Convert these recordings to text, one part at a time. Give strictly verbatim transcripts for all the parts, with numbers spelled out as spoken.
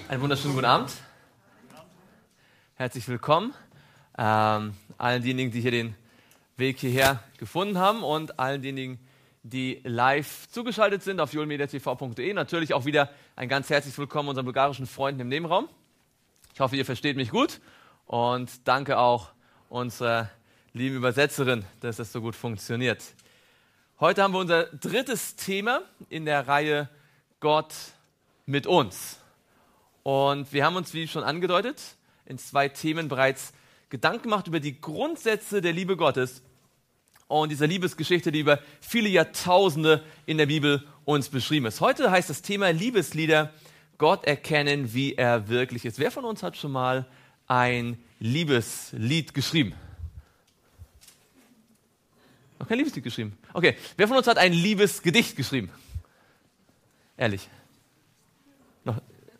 Einen wunderschönen guten Abend. Herzlich willkommen ähm, allen diejenigen, die hier den Weg hierher gefunden haben und allen diejenigen, die live zugeschaltet sind auf julmediatv punkt de. Natürlich auch wieder ein ganz herzliches Willkommen unseren bulgarischen Freunden im Nebenraum. Ich hoffe, ihr versteht mich gut und danke auch unserer lieben Übersetzerin, dass das so gut funktioniert. Heute haben wir unser drittes Thema in der Reihe Gott mit uns. Und wir haben uns, wie schon angedeutet, in zwei Themen bereits Gedanken gemacht über die Grundsätze der Liebe Gottes und dieser Liebesgeschichte, die über viele Jahrtausende in der Bibel uns beschrieben ist. Heute heißt das Thema Liebeslieder, Gott erkennen, wie er wirklich ist. Wer von uns hat schon mal ein Liebeslied geschrieben? Noch kein Liebeslied geschrieben? Okay. Wer von uns hat ein Liebesgedicht geschrieben? Ehrlich. Noch?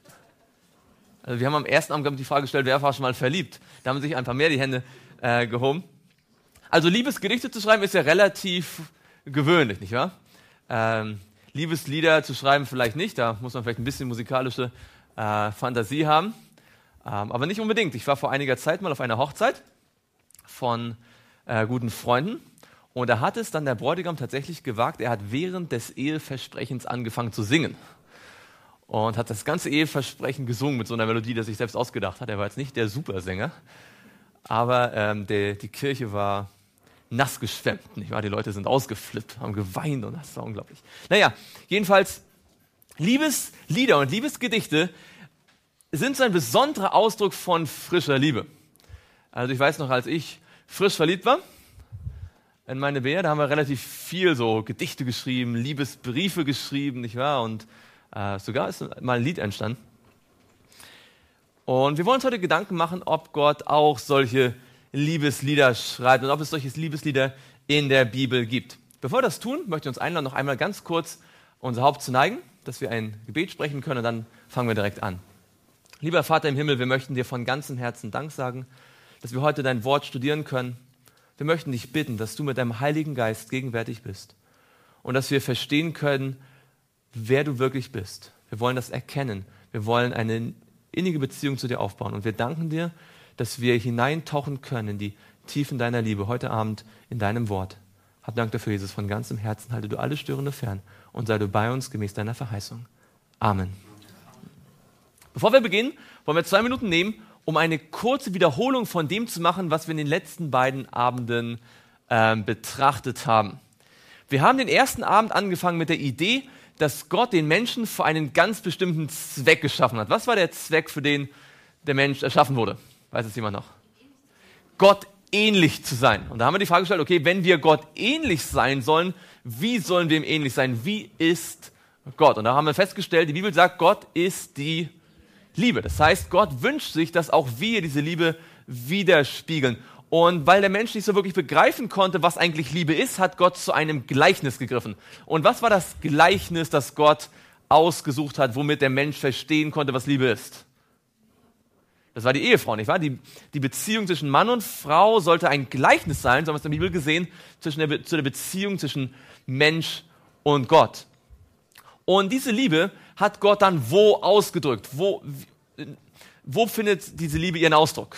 Also wir haben am ersten Abend die Frage gestellt, wer war schon mal verliebt? Da haben sich ein paar mehr die Hände äh, gehoben. Also Liebesgedichte zu schreiben ist ja relativ gewöhnlich, nicht wahr? Ähm, Liebeslieder zu schreiben vielleicht nicht, da muss man vielleicht ein bisschen musikalische äh, Fantasie haben, ähm, aber nicht unbedingt. Ich war vor einiger Zeit mal auf einer Hochzeit von äh, guten Freunden und da hat es dann der Bräutigam tatsächlich gewagt, er hat während des Eheversprechens angefangen zu singen. Und hat das ganze Eheversprechen gesungen mit so einer Melodie, die er sich selbst ausgedacht hat. Er war jetzt nicht der Supersänger, aber ähm, der, die Kirche war nass geschwemmt, nicht wahr? Die Leute sind ausgeflippt, haben geweint und das war unglaublich. Naja, jedenfalls, Liebeslieder und Liebesgedichte sind so ein besonderer Ausdruck von frischer Liebe. Also ich weiß noch, als ich frisch verliebt war in meine Bea, da haben wir relativ viel so Gedichte geschrieben, Liebesbriefe geschrieben, nicht wahr? Und Uh, sogar ist mal ein Lied entstanden. Und wir wollen uns heute Gedanken machen, ob Gott auch solche Liebeslieder schreibt und ob es solche Liebeslieder in der Bibel gibt. Bevor wir das tun, möchte ich uns einladen, noch einmal ganz kurz unser Haupt zu neigen, dass wir ein Gebet sprechen können und dann fangen wir direkt an. Lieber Vater im Himmel, wir möchten dir von ganzem Herzen Dank sagen, dass wir heute dein Wort studieren können. Wir möchten dich bitten, dass du mit deinem Heiligen Geist gegenwärtig bist und dass wir verstehen können, wer du wirklich bist. Wir wollen das erkennen. Wir wollen eine innige Beziehung zu dir aufbauen. Und wir danken dir, dass wir hineintauchen können in die Tiefen deiner Liebe heute Abend in deinem Wort. Hab Dank dafür, Jesus, von ganzem Herzen. Halte du alle Störende fern und sei du bei uns gemäß deiner Verheißung. Amen. Bevor wir beginnen, wollen wir zwei Minuten nehmen, um eine kurze Wiederholung von dem zu machen, was wir in den letzten beiden Abenden äh, betrachtet haben. Wir haben den ersten Abend angefangen mit der Idee, dass Gott den Menschen für einen ganz bestimmten Zweck geschaffen hat. Was war der Zweck, für den der Mensch erschaffen wurde? Weiß es jemand noch? Gott ähnlich zu sein. Und da haben wir die Frage gestellt, okay, wenn wir Gott ähnlich sein sollen, wie sollen wir ihm ähnlich sein? Wie ist Gott? Und da haben wir festgestellt, die Bibel sagt, Gott ist die Liebe. Das heißt, Gott wünscht sich, dass auch wir diese Liebe widerspiegeln. Und weil der Mensch nicht so wirklich begreifen konnte, was eigentlich Liebe ist, hat Gott zu einem Gleichnis gegriffen. Und was war das Gleichnis, das Gott ausgesucht hat, womit der Mensch verstehen konnte, was Liebe ist? Das war die Ehefrau, nicht wahr? Die, die Beziehung zwischen Mann und Frau sollte ein Gleichnis sein, so haben wir es in der Bibel gesehen, zwischen der Be- zu der Beziehung zwischen Mensch und Gott. Und diese Liebe hat Gott dann wo ausgedrückt? Wo, wo findet diese Liebe ihren Ausdruck?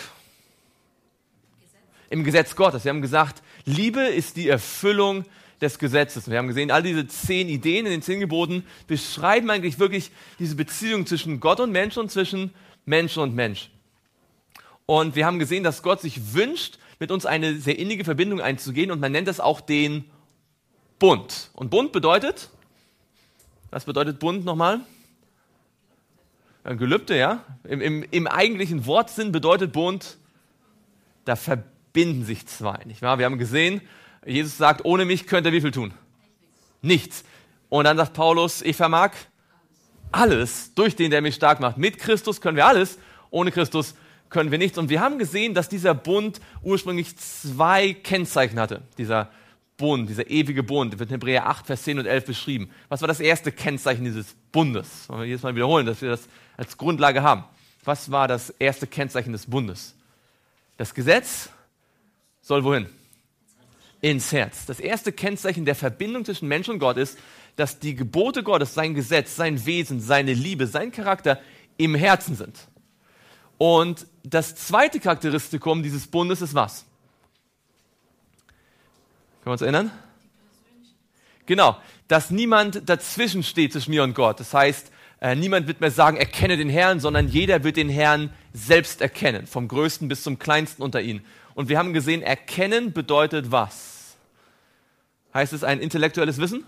Im Gesetz Gottes. Wir haben gesagt, Liebe ist die Erfüllung des Gesetzes. Und wir haben gesehen, all diese zehn Ideen in den zehn Geboten beschreiben eigentlich wirklich diese Beziehung zwischen Gott und Mensch und zwischen Mensch und Mensch. Und wir haben gesehen, dass Gott sich wünscht, mit uns eine sehr innige Verbindung einzugehen und man nennt das auch den Bund. Und Bund bedeutet, was bedeutet Bund nochmal? Ein Gelübde, ja. Im, im, im eigentlichen Wortsinn bedeutet Bund, da verbindet binden sich zwei, nicht wahr? Wir haben gesehen, Jesus sagt, ohne mich könnt ihr wie viel tun? Nichts. Und dann sagt Paulus, ich vermag alles durch den, der mich stark macht. Mit Christus können wir alles, ohne Christus können wir nichts. Und wir haben gesehen, dass dieser Bund ursprünglich zwei Kennzeichen hatte. Dieser Bund, dieser ewige Bund, wird in Hebräer acht, Vers zehn und elf beschrieben. Was war das erste Kennzeichen dieses Bundes? Wollen wir jedes Mal wiederholen, dass wir das als Grundlage haben. Was war das erste Kennzeichen des Bundes? Das Gesetz soll wohin? Ins Herz. Das erste Kennzeichen der Verbindung zwischen Mensch und Gott ist, dass die Gebote Gottes, sein Gesetz, sein Wesen, seine Liebe, sein Charakter im Herzen sind. Und das zweite Charakteristikum dieses Bundes ist was? Können wir uns erinnern? Genau, dass niemand dazwischen steht zwischen mir und Gott. Das heißt, äh, niemand wird mehr sagen, erkenne den Herrn, sondern jeder wird den Herrn selbst erkennen, vom Größten bis zum Kleinsten unter ihnen. Und wir haben gesehen, erkennen bedeutet was? Heißt es ein intellektuelles Wissen?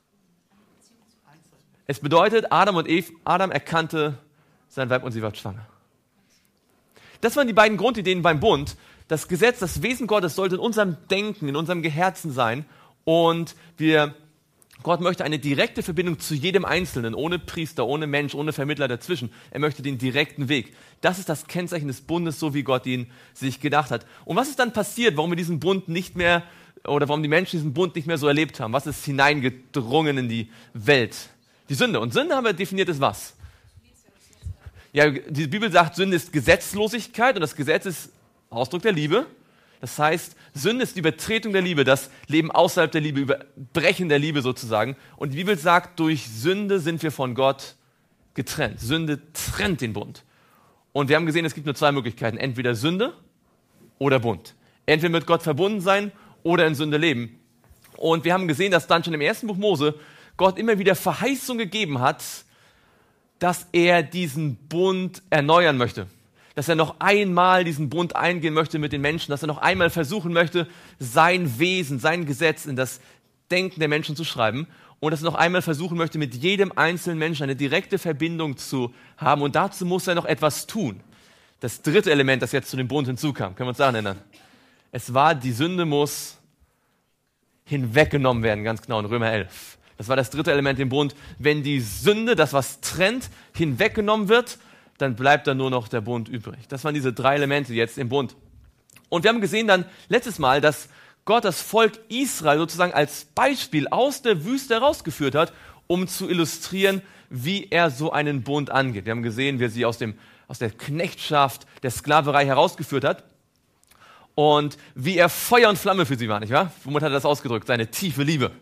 Es bedeutet, Adam und Eve, Adam erkannte sein Weib und sie war schwanger. Das waren die beiden Grundideen beim Bund. Das Gesetz, das Wesen Gottes sollte in unserem Denken, in unserem Herzen sein. Und wir, Gott möchte eine direkte Verbindung zu jedem Einzelnen, ohne Priester, ohne Mensch, ohne Vermittler dazwischen. Er möchte den direkten Weg. Das ist das Kennzeichen des Bundes, so wie Gott ihn sich gedacht hat. Und was ist dann passiert, warum wir diesen Bund nicht mehr, oder warum die Menschen diesen Bund nicht mehr so erlebt haben? Was ist hineingedrungen in die Welt? Die Sünde. Und Sünde haben wir definiert ist was? Ja, die Bibel sagt, Sünde ist Gesetzlosigkeit und das Gesetz ist Ausdruck der Liebe. Das heißt, Sünde ist die Übertretung der Liebe, das Leben außerhalb der Liebe, Überbrechen der Liebe sozusagen. Und die Bibel sagt, durch Sünde sind wir von Gott getrennt. Sünde trennt den Bund. Und wir haben gesehen, es gibt nur zwei Möglichkeiten. Entweder Sünde oder Bund. Entweder mit Gott verbunden sein oder in Sünde leben. Und wir haben gesehen, dass dann schon im ersten Buch Mose Gott immer wieder Verheißung gegeben hat, dass er diesen Bund erneuern möchte. Dass er noch einmal diesen Bund eingehen möchte mit den Menschen, dass er noch einmal versuchen möchte, sein Wesen, sein Gesetz in das Denken der Menschen zu schreiben und dass er noch einmal versuchen möchte, mit jedem einzelnen Menschen eine direkte Verbindung zu haben und dazu muss er noch etwas tun. Das dritte Element, das jetzt zu dem Bund hinzukam, können wir uns daran erinnern. Es war, die Sünde muss hinweggenommen werden, ganz genau in Römer elf. Das war das dritte Element im Bund. Wenn die Sünde, das was trennt, hinweggenommen wird, dann bleibt da nur noch der Bund übrig. Das waren diese drei Elemente jetzt im Bund. Und wir haben gesehen dann letztes Mal, dass Gott das Volk Israel sozusagen als Beispiel aus der Wüste herausgeführt hat, um zu illustrieren, wie er so einen Bund angeht. Wir haben gesehen, wie er sie aus, dem, aus der Knechtschaft, der Sklaverei herausgeführt hat und wie er Feuer und Flamme für sie war, nicht wahr? Womit hat er das ausgedrückt? Seine tiefe Liebe.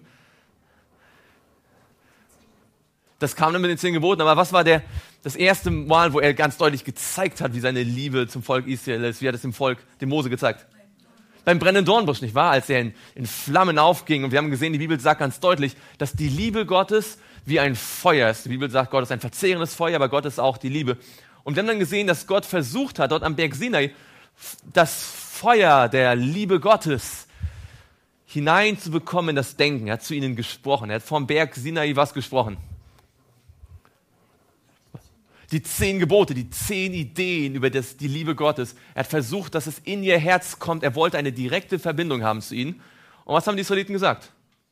Das kam dann mit den zehn Geboten, aber was war der, das erste Mal, wo er ganz deutlich gezeigt hat, wie seine Liebe zum Volk Israel ist? Wie hat es dem Volk, dem Mose gezeigt? Beim brennenden Dornbusch, nicht wahr? Als er in, in Flammen aufging. Und wir haben gesehen, die Bibel sagt ganz deutlich, dass die Liebe Gottes wie ein Feuer ist. Die Bibel sagt, Gott ist ein verzehrendes Feuer, aber Gott ist auch die Liebe. Und wir haben dann gesehen, dass Gott versucht hat, dort am Berg Sinai, das Feuer der Liebe Gottes hineinzubekommen in das Denken. Er hat zu ihnen gesprochen. Er hat vom Berg Sinai was gesprochen? Die zehn Gebote, die zehn Ideen über das, die Liebe Gottes. Er hat versucht, dass es in ihr Herz kommt. Er wollte eine direkte Verbindung haben zu ihnen. Und was haben die Israeliten gesagt?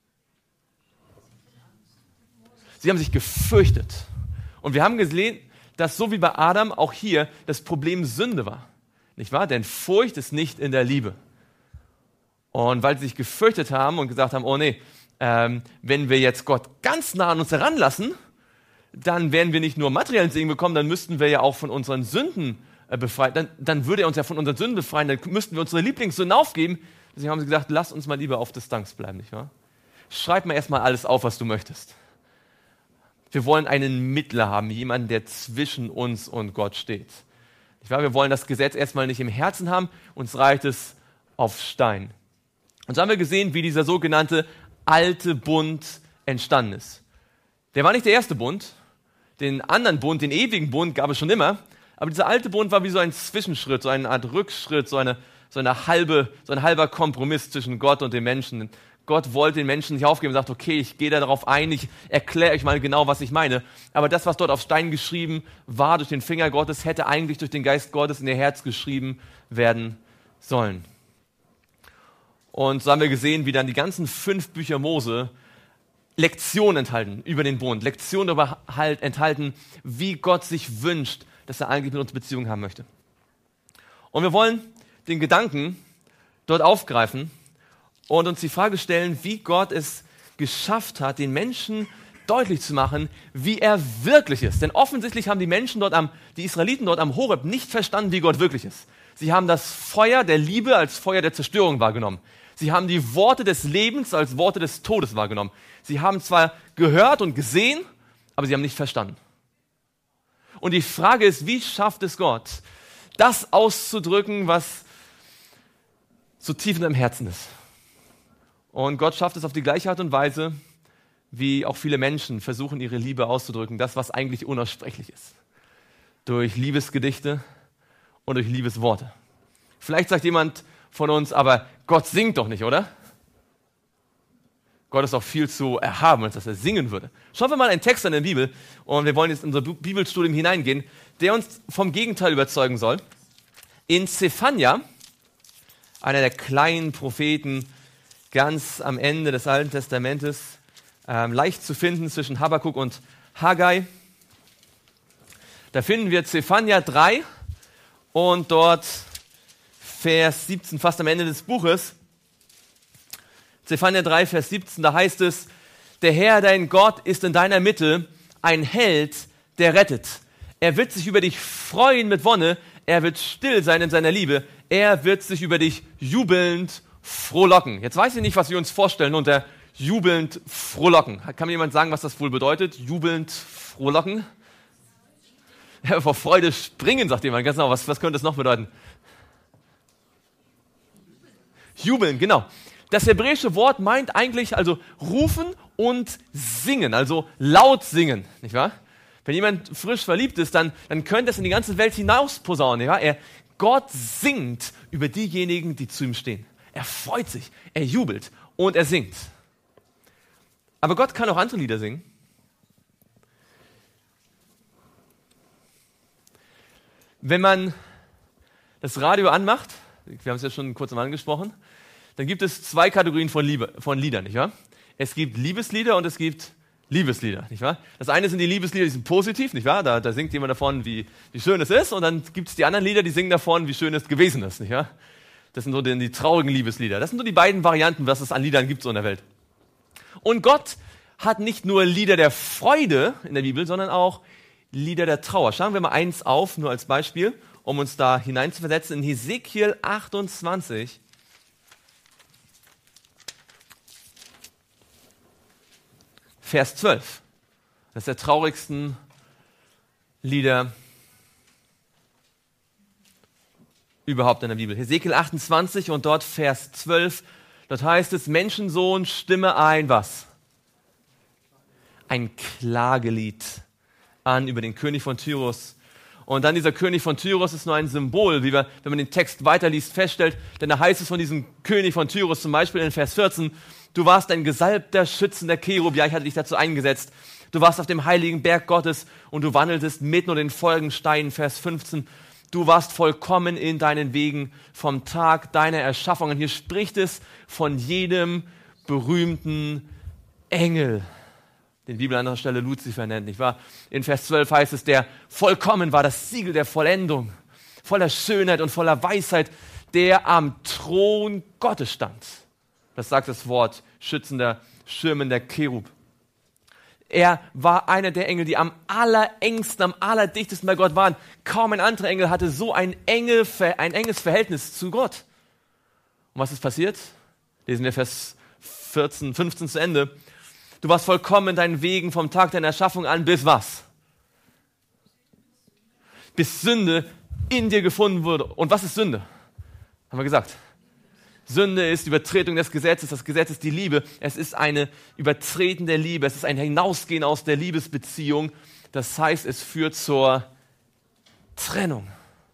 Sie haben sich gefürchtet. Und wir haben gesehen, dass so wie bei Adam auch hier das Problem Sünde war. Nicht wahr? Denn Furcht ist nicht in der Liebe. Und weil sie sich gefürchtet haben und gesagt haben, oh nee, ähm, wenn wir jetzt Gott ganz nah an uns heranlassen, dann werden wir nicht nur materiellen Segen bekommen, dann müssten wir ja auch von unseren Sünden äh, befreien. Dann, dann würde er uns ja von unseren Sünden befreien, dann müssten wir unsere Lieblingssünden aufgeben. Deswegen haben sie gesagt, lass uns mal lieber auf Distanz bleiben, nicht wahr? Schreib mal erstmal alles auf, was du möchtest. Wir wollen einen Mittler haben, jemanden, der zwischen uns und Gott steht. Nicht wahr? Wir wollen das Gesetz erstmal nicht im Herzen haben, uns reicht es auf Stein. Und so haben wir gesehen, wie dieser sogenannte alte Bund entstanden ist. Der war nicht der erste Bund. Den anderen Bund, den ewigen Bund, gab es schon immer. Aber dieser alte Bund war wie so ein Zwischenschritt, so eine Art Rückschritt, so, eine, so, eine halbe, so ein halber Kompromiss zwischen Gott und den Menschen. Gott wollte den Menschen nicht aufgeben und sagt, okay, ich gehe da darauf ein, ich erkläre euch mal genau, was ich meine. Aber das, was dort auf Stein geschrieben war durch den Finger Gottes, hätte eigentlich durch den Geist Gottes in ihr Herz geschrieben werden sollen. Und so haben wir gesehen, wie dann die ganzen fünf Bücher Mose Lektionen enthalten über den Bund, Lektionen darüber halt enthalten, wie Gott sich wünscht, dass er eigentlich mit uns Beziehungen haben möchte. Und wir wollen den Gedanken dort aufgreifen und uns die Frage stellen, wie Gott es geschafft hat, den Menschen deutlich zu machen, wie er wirklich ist. Denn offensichtlich haben die Menschen dort am, die Israeliten dort am Horeb nicht verstanden, wie Gott wirklich ist. Sie haben das Feuer der Liebe als Feuer der Zerstörung wahrgenommen. Sie haben die Worte des Lebens als Worte des Todes wahrgenommen. Sie haben zwar gehört und gesehen, aber sie haben nicht verstanden. Und die Frage ist, wie schafft es Gott, das auszudrücken, was so tief in deinem Herzen ist? Und Gott schafft es auf die gleiche Art und Weise, wie auch viele Menschen versuchen, ihre Liebe auszudrücken, das, was eigentlich unaussprechlich ist. Durch Liebesgedichte und durch Liebesworte. Vielleicht sagt jemand von uns, aber Gott singt doch nicht, oder? Gott ist auch viel zu erhaben, als dass er singen würde. Schauen wir mal einen Text an der Bibel und wir wollen jetzt in unser Bibelstudium hineingehen, der uns vom Gegenteil überzeugen soll. In Zephania, einer der kleinen Propheten, ganz am Ende des Alten Testamentes, ähm, leicht zu finden zwischen Habakuk und Haggai. Da finden wir Zephania drei und dort Vers siebzehn, fast am Ende des Buches. Zephania drei, Vers siebzehn, da heißt es, der Herr, dein Gott, ist in deiner Mitte ein Held, der rettet. Er wird sich über dich freuen mit Wonne, er wird still sein in seiner Liebe, er wird sich über dich jubelnd frohlocken. Jetzt weiß ich nicht, was wir uns vorstellen unter jubelnd frohlocken. Kann mir jemand sagen, was das wohl bedeutet? Jubelnd frohlocken? Ja, vor Freude springen, sagt jemand. Ganz genau, was, was könnte das noch bedeuten? Jubeln, genau. Das hebräische Wort meint eigentlich also rufen und singen, also laut singen, nicht wahr? Wenn jemand frisch verliebt ist, dann, dann könnte es in die ganze Welt hinaus posaunen, nicht wahr? Er, Gott singt über diejenigen, die zu ihm stehen. Er freut sich, er jubelt und er singt. Aber Gott kann auch andere Lieder singen. Wenn man das Radio anmacht, wir haben es ja schon kurz mal angesprochen, dann gibt es zwei Kategorien von, Liebe, von Liedern, nicht wahr? Es gibt Liebeslieder und es gibt Liebeslieder, nicht wahr? Das eine sind die Liebeslieder, die sind positiv, nicht wahr? Da, da singt jemand davon, wie, wie schön es ist, und dann gibt es die anderen Lieder, die singen davon, wie schön es gewesen ist, nicht wahr? Das sind so die, die traurigen Liebeslieder. Das sind so die beiden Varianten, was es an Liedern gibt so in der Welt. Und Gott hat nicht nur Lieder der Freude in der Bibel, sondern auch Lieder der Trauer. Schauen wir mal eins auf, nur als Beispiel, um uns da hineinzuversetzen. In Hesekiel achtundzwanzig, Vers zwölf. Das ist der traurigsten Lieder überhaupt in der Bibel. Hesekiel achtundzwanzig und dort Vers zwölf. Dort heißt es, Menschensohn, stimme ein, was? Ein Klagelied an über den König von Tyrus. Und dann dieser König von Tyrus ist nur ein Symbol, wie wir, wenn man den Text weiterliest, feststellt. Denn da heißt es von diesem König von Tyrus zum Beispiel in Vers vierzehn, du warst ein gesalbter, schützender Cherub, ja, ich hatte dich dazu eingesetzt. Du warst auf dem heiligen Berg Gottes und du wandeltest mitten unter den Folgensteinen, Vers fünfzehn. Du warst vollkommen in deinen Wegen vom Tag deiner Erschaffung. Und hier spricht es von jedem berühmten Engel, den die Bibel an anderer Stelle Luzifer nennt, nicht wahr? In Vers zwölf heißt es, der vollkommen war, das Siegel der Vollendung, voller Schönheit und voller Weisheit, der am Thron Gottes stand. Das sagt das Wort, schützender, schirmender Cherub. Er war einer der Engel, die am allerengsten, am allerdichtesten bei Gott waren. Kaum ein anderer Engel hatte so ein, enge, ein enges Verhältnis zu Gott. Und was ist passiert? Lesen wir Vers vierzehn, fünfzehn zu Ende. Du warst vollkommen in deinen Wegen vom Tag deiner Erschaffung an, bis was? Bis Sünde in dir gefunden wurde. Und was ist Sünde? Haben wir gesagt. Sünde ist Übertretung des Gesetzes. Das Gesetz ist die Liebe. Es ist eine Übertreten der Liebe. Es ist ein Hinausgehen aus der Liebesbeziehung. Das heißt, es führt zur Trennung.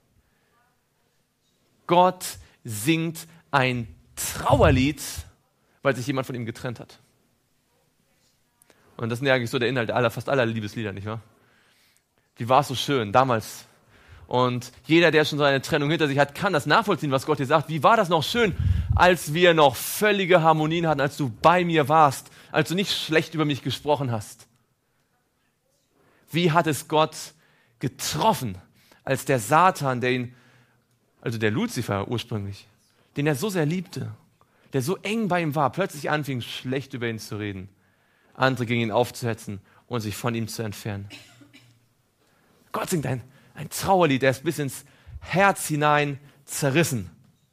Gott singt ein Trauerlied, weil sich jemand von ihm getrennt hat. Und das ist ja eigentlich so der Inhalt aller, fast aller Liebeslieder, nicht wahr? Wie war es so schön damals? Und jeder, der schon so eine Trennung hinter sich hat, kann das nachvollziehen, was Gott dir sagt. Wie war das noch schön, als wir noch völlige Harmonien hatten, als du bei mir warst, als du nicht schlecht über mich gesprochen hast? Wie hat es Gott getroffen, als der Satan, der ihn, also der Luzifer ursprünglich, den er so sehr liebte, der so eng bei ihm war, plötzlich anfing, schlecht über ihn zu reden, andere gegen ihn aufzuhetzen und sich von ihm zu entfernen. Gott singt ein, ein Trauerlied, der ist bis ins Herz hinein zerrissen.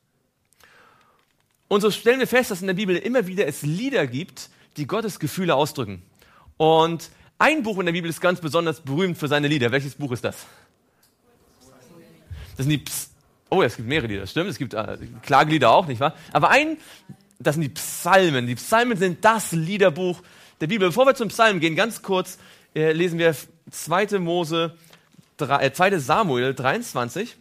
Und so stellen wir fest, dass in der Bibel immer wieder es Lieder gibt, die Gottes Gefühle ausdrücken. Und Ein Buch in der Bibel ist ganz besonders berühmt für seine Lieder. Welches Buch ist das? Das sind die Ps- Oh, es gibt mehrere Lieder, das stimmt. Es gibt äh, Klagelieder auch, nicht wahr? Aber ein, das sind die Psalmen. Die Psalmen sind das Liederbuch der Bibel. Bevor wir zum Psalm gehen, ganz kurz äh, lesen wir zweite. Mose, drei, äh, zweite. Samuel dreiundzwanzig.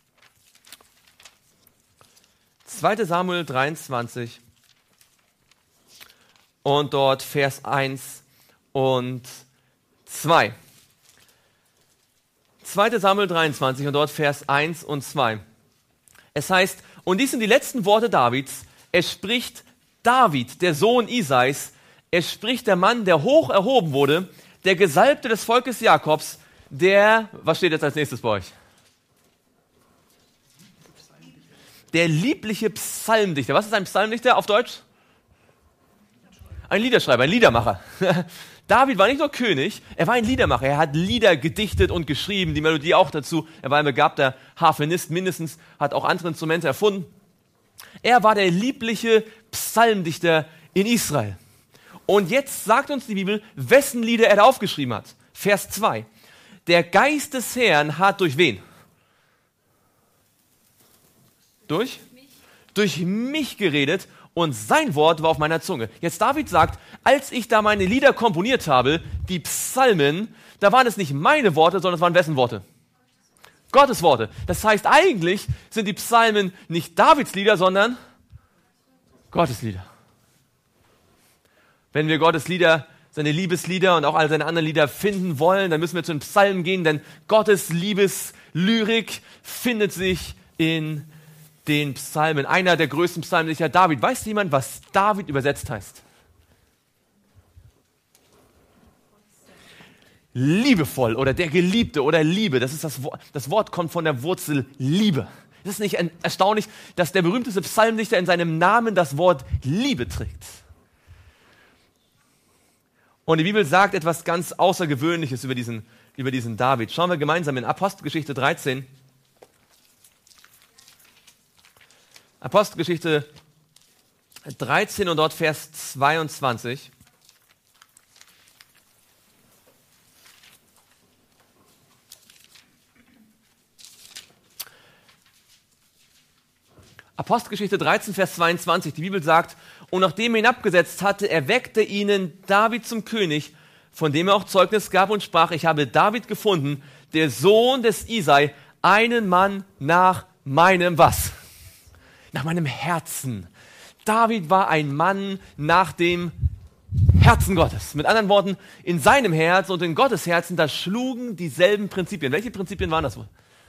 zweite. Samuel dreiundzwanzig. Und dort Vers eins und zwei. zweite. Samuel dreiundzwanzig und dort Vers eins und zwei. Es heißt, und dies sind die letzten Worte Davids. Es spricht David, der Sohn Isais. Es spricht der Mann, der hoch erhoben wurde, der Gesalbte des Volkes Jakobs, der, was steht jetzt als nächstes bei euch? Der liebliche Psalmdichter. Was ist ein Psalmdichter auf Deutsch? Ein Liederschreiber, ein Liedermacher. David war nicht nur König, er war ein Liedermacher. Er hat Lieder gedichtet und geschrieben, die Melodie auch dazu. Er war ein begabter Harfenist mindestens, hat auch andere Instrumente erfunden. Er war der liebliche Psalmdichter in Israel. Und jetzt sagt uns die Bibel, wessen Lieder er da aufgeschrieben hat. Vers zwei. Der Geist des Herrn hat durch wen? Durch? Mich. Durch mich geredet. Und sein Wort war auf meiner Zunge. Jetzt David sagt, als ich da meine Lieder komponiert habe, die Psalmen, da waren es nicht meine Worte, sondern es waren wessen Worte? Gottes Worte. Das heißt, eigentlich sind die Psalmen nicht Davids Lieder, sondern Gottes Lieder. Wenn wir Gottes Lieder, seine Liebeslieder und auch all seine anderen Lieder finden wollen, dann müssen wir zu den Psalmen gehen, denn Gottes Liebeslyrik findet sich in den Psalmen. Einer der größten Psalmdichter, David. Weiß jemand, was David übersetzt heißt? Liebevoll oder der Geliebte oder Liebe. Das ist das Wort. Das Wort kommt von der Wurzel Liebe. Ist es nicht erstaunlich, dass der berühmteste Psalmdichter in seinem Namen das Wort Liebe trägt? Und die Bibel sagt etwas ganz Außergewöhnliches über diesen, über diesen David. Schauen wir gemeinsam in Apostelgeschichte dreizehn. Apostelgeschichte dreizehn und dort Vers zweiundzwanzig. Apostelgeschichte dreizehn, Vers zweiundzwanzig. Die Bibel sagt, und nachdem er ihn abgesetzt hatte, erweckte ihnen David zum König, von dem er auch Zeugnis gab und sprach, ich habe David gefunden, der Sohn des Isai, einen Mann nach meinem was? Nach meinem Herzen. David war ein Mann nach dem Herzen Gottes. Mit anderen Worten, in seinem Herz und in Gottes Herzen, da schlugen dieselben Prinzipien. Welche Prinzipien waren das wohl?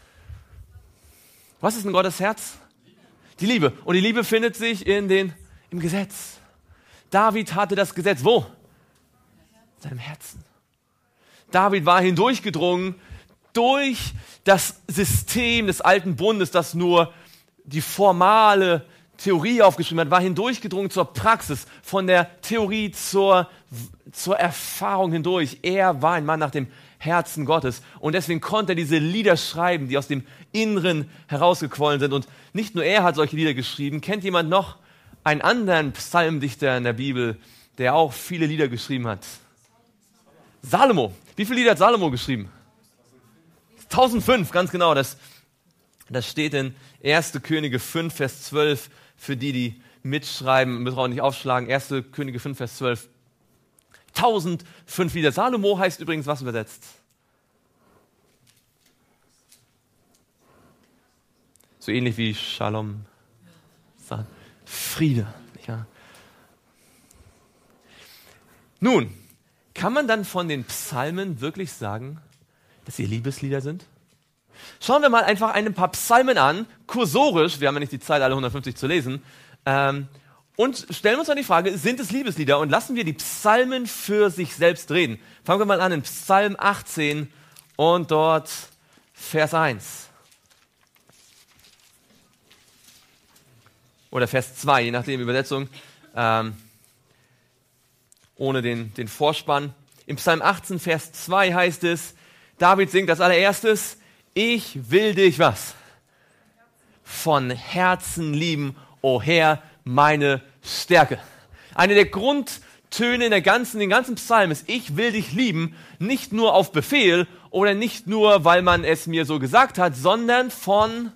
Was ist in Gottes Herz? Die Liebe. Und die Liebe findet sich in den, im Gesetz. David hatte das Gesetz wo? In seinem Herzen. David war hindurchgedrungen durch das System des alten Bundes, das nur die formale Theorie aufgeschrieben hat, war hindurchgedrungen zur Praxis, von der Theorie zur, zur Erfahrung hindurch. Er war ein Mann nach dem Herzen Gottes und deswegen konnte er diese Lieder schreiben, die aus dem Inneren herausgequollen sind. Und nicht nur er hat solche Lieder geschrieben. Kennt jemand noch einen anderen Psalmdichter in der Bibel, der auch viele Lieder geschrieben hat? Salomo. Wie viele Lieder hat Salomo geschrieben? tausendfünf, ganz genau. Das Das steht in erste Könige fünf, Vers zwölf, für die, die mitschreiben, müssen wir auch nicht aufschlagen. erste Könige fünf, Vers zwölf. tausendfünf Lieder. Salomo heißt übrigens was übersetzt? So ähnlich wie Shalom. Friede. Ja. Nun, kann man dann von den Psalmen wirklich sagen, dass sie Liebeslieder sind? Schauen wir mal einfach ein paar Psalmen an, kursorisch, wir haben ja nicht die Zeit, alle hundertfünfzig zu lesen, ähm, und stellen uns dann die Frage, sind es Liebeslieder? Und lassen wir die Psalmen für sich selbst reden. Fangen wir mal an in Psalm achtzehn und dort Vers eins. Oder Vers zwei, je nachdem Übersetzung, ähm, ohne den, den Vorspann. Im Psalm achtzehn, Vers zwei heißt es, David singt als allererstes, ich will dich was? Von Herzen lieben, o Herr, meine Stärke. Eine der Grund Töne in der ganzen, den ganzen Psalm ist, ich will dich lieben, nicht nur auf Befehl oder nicht nur, weil man es mir so gesagt hat, sondern von,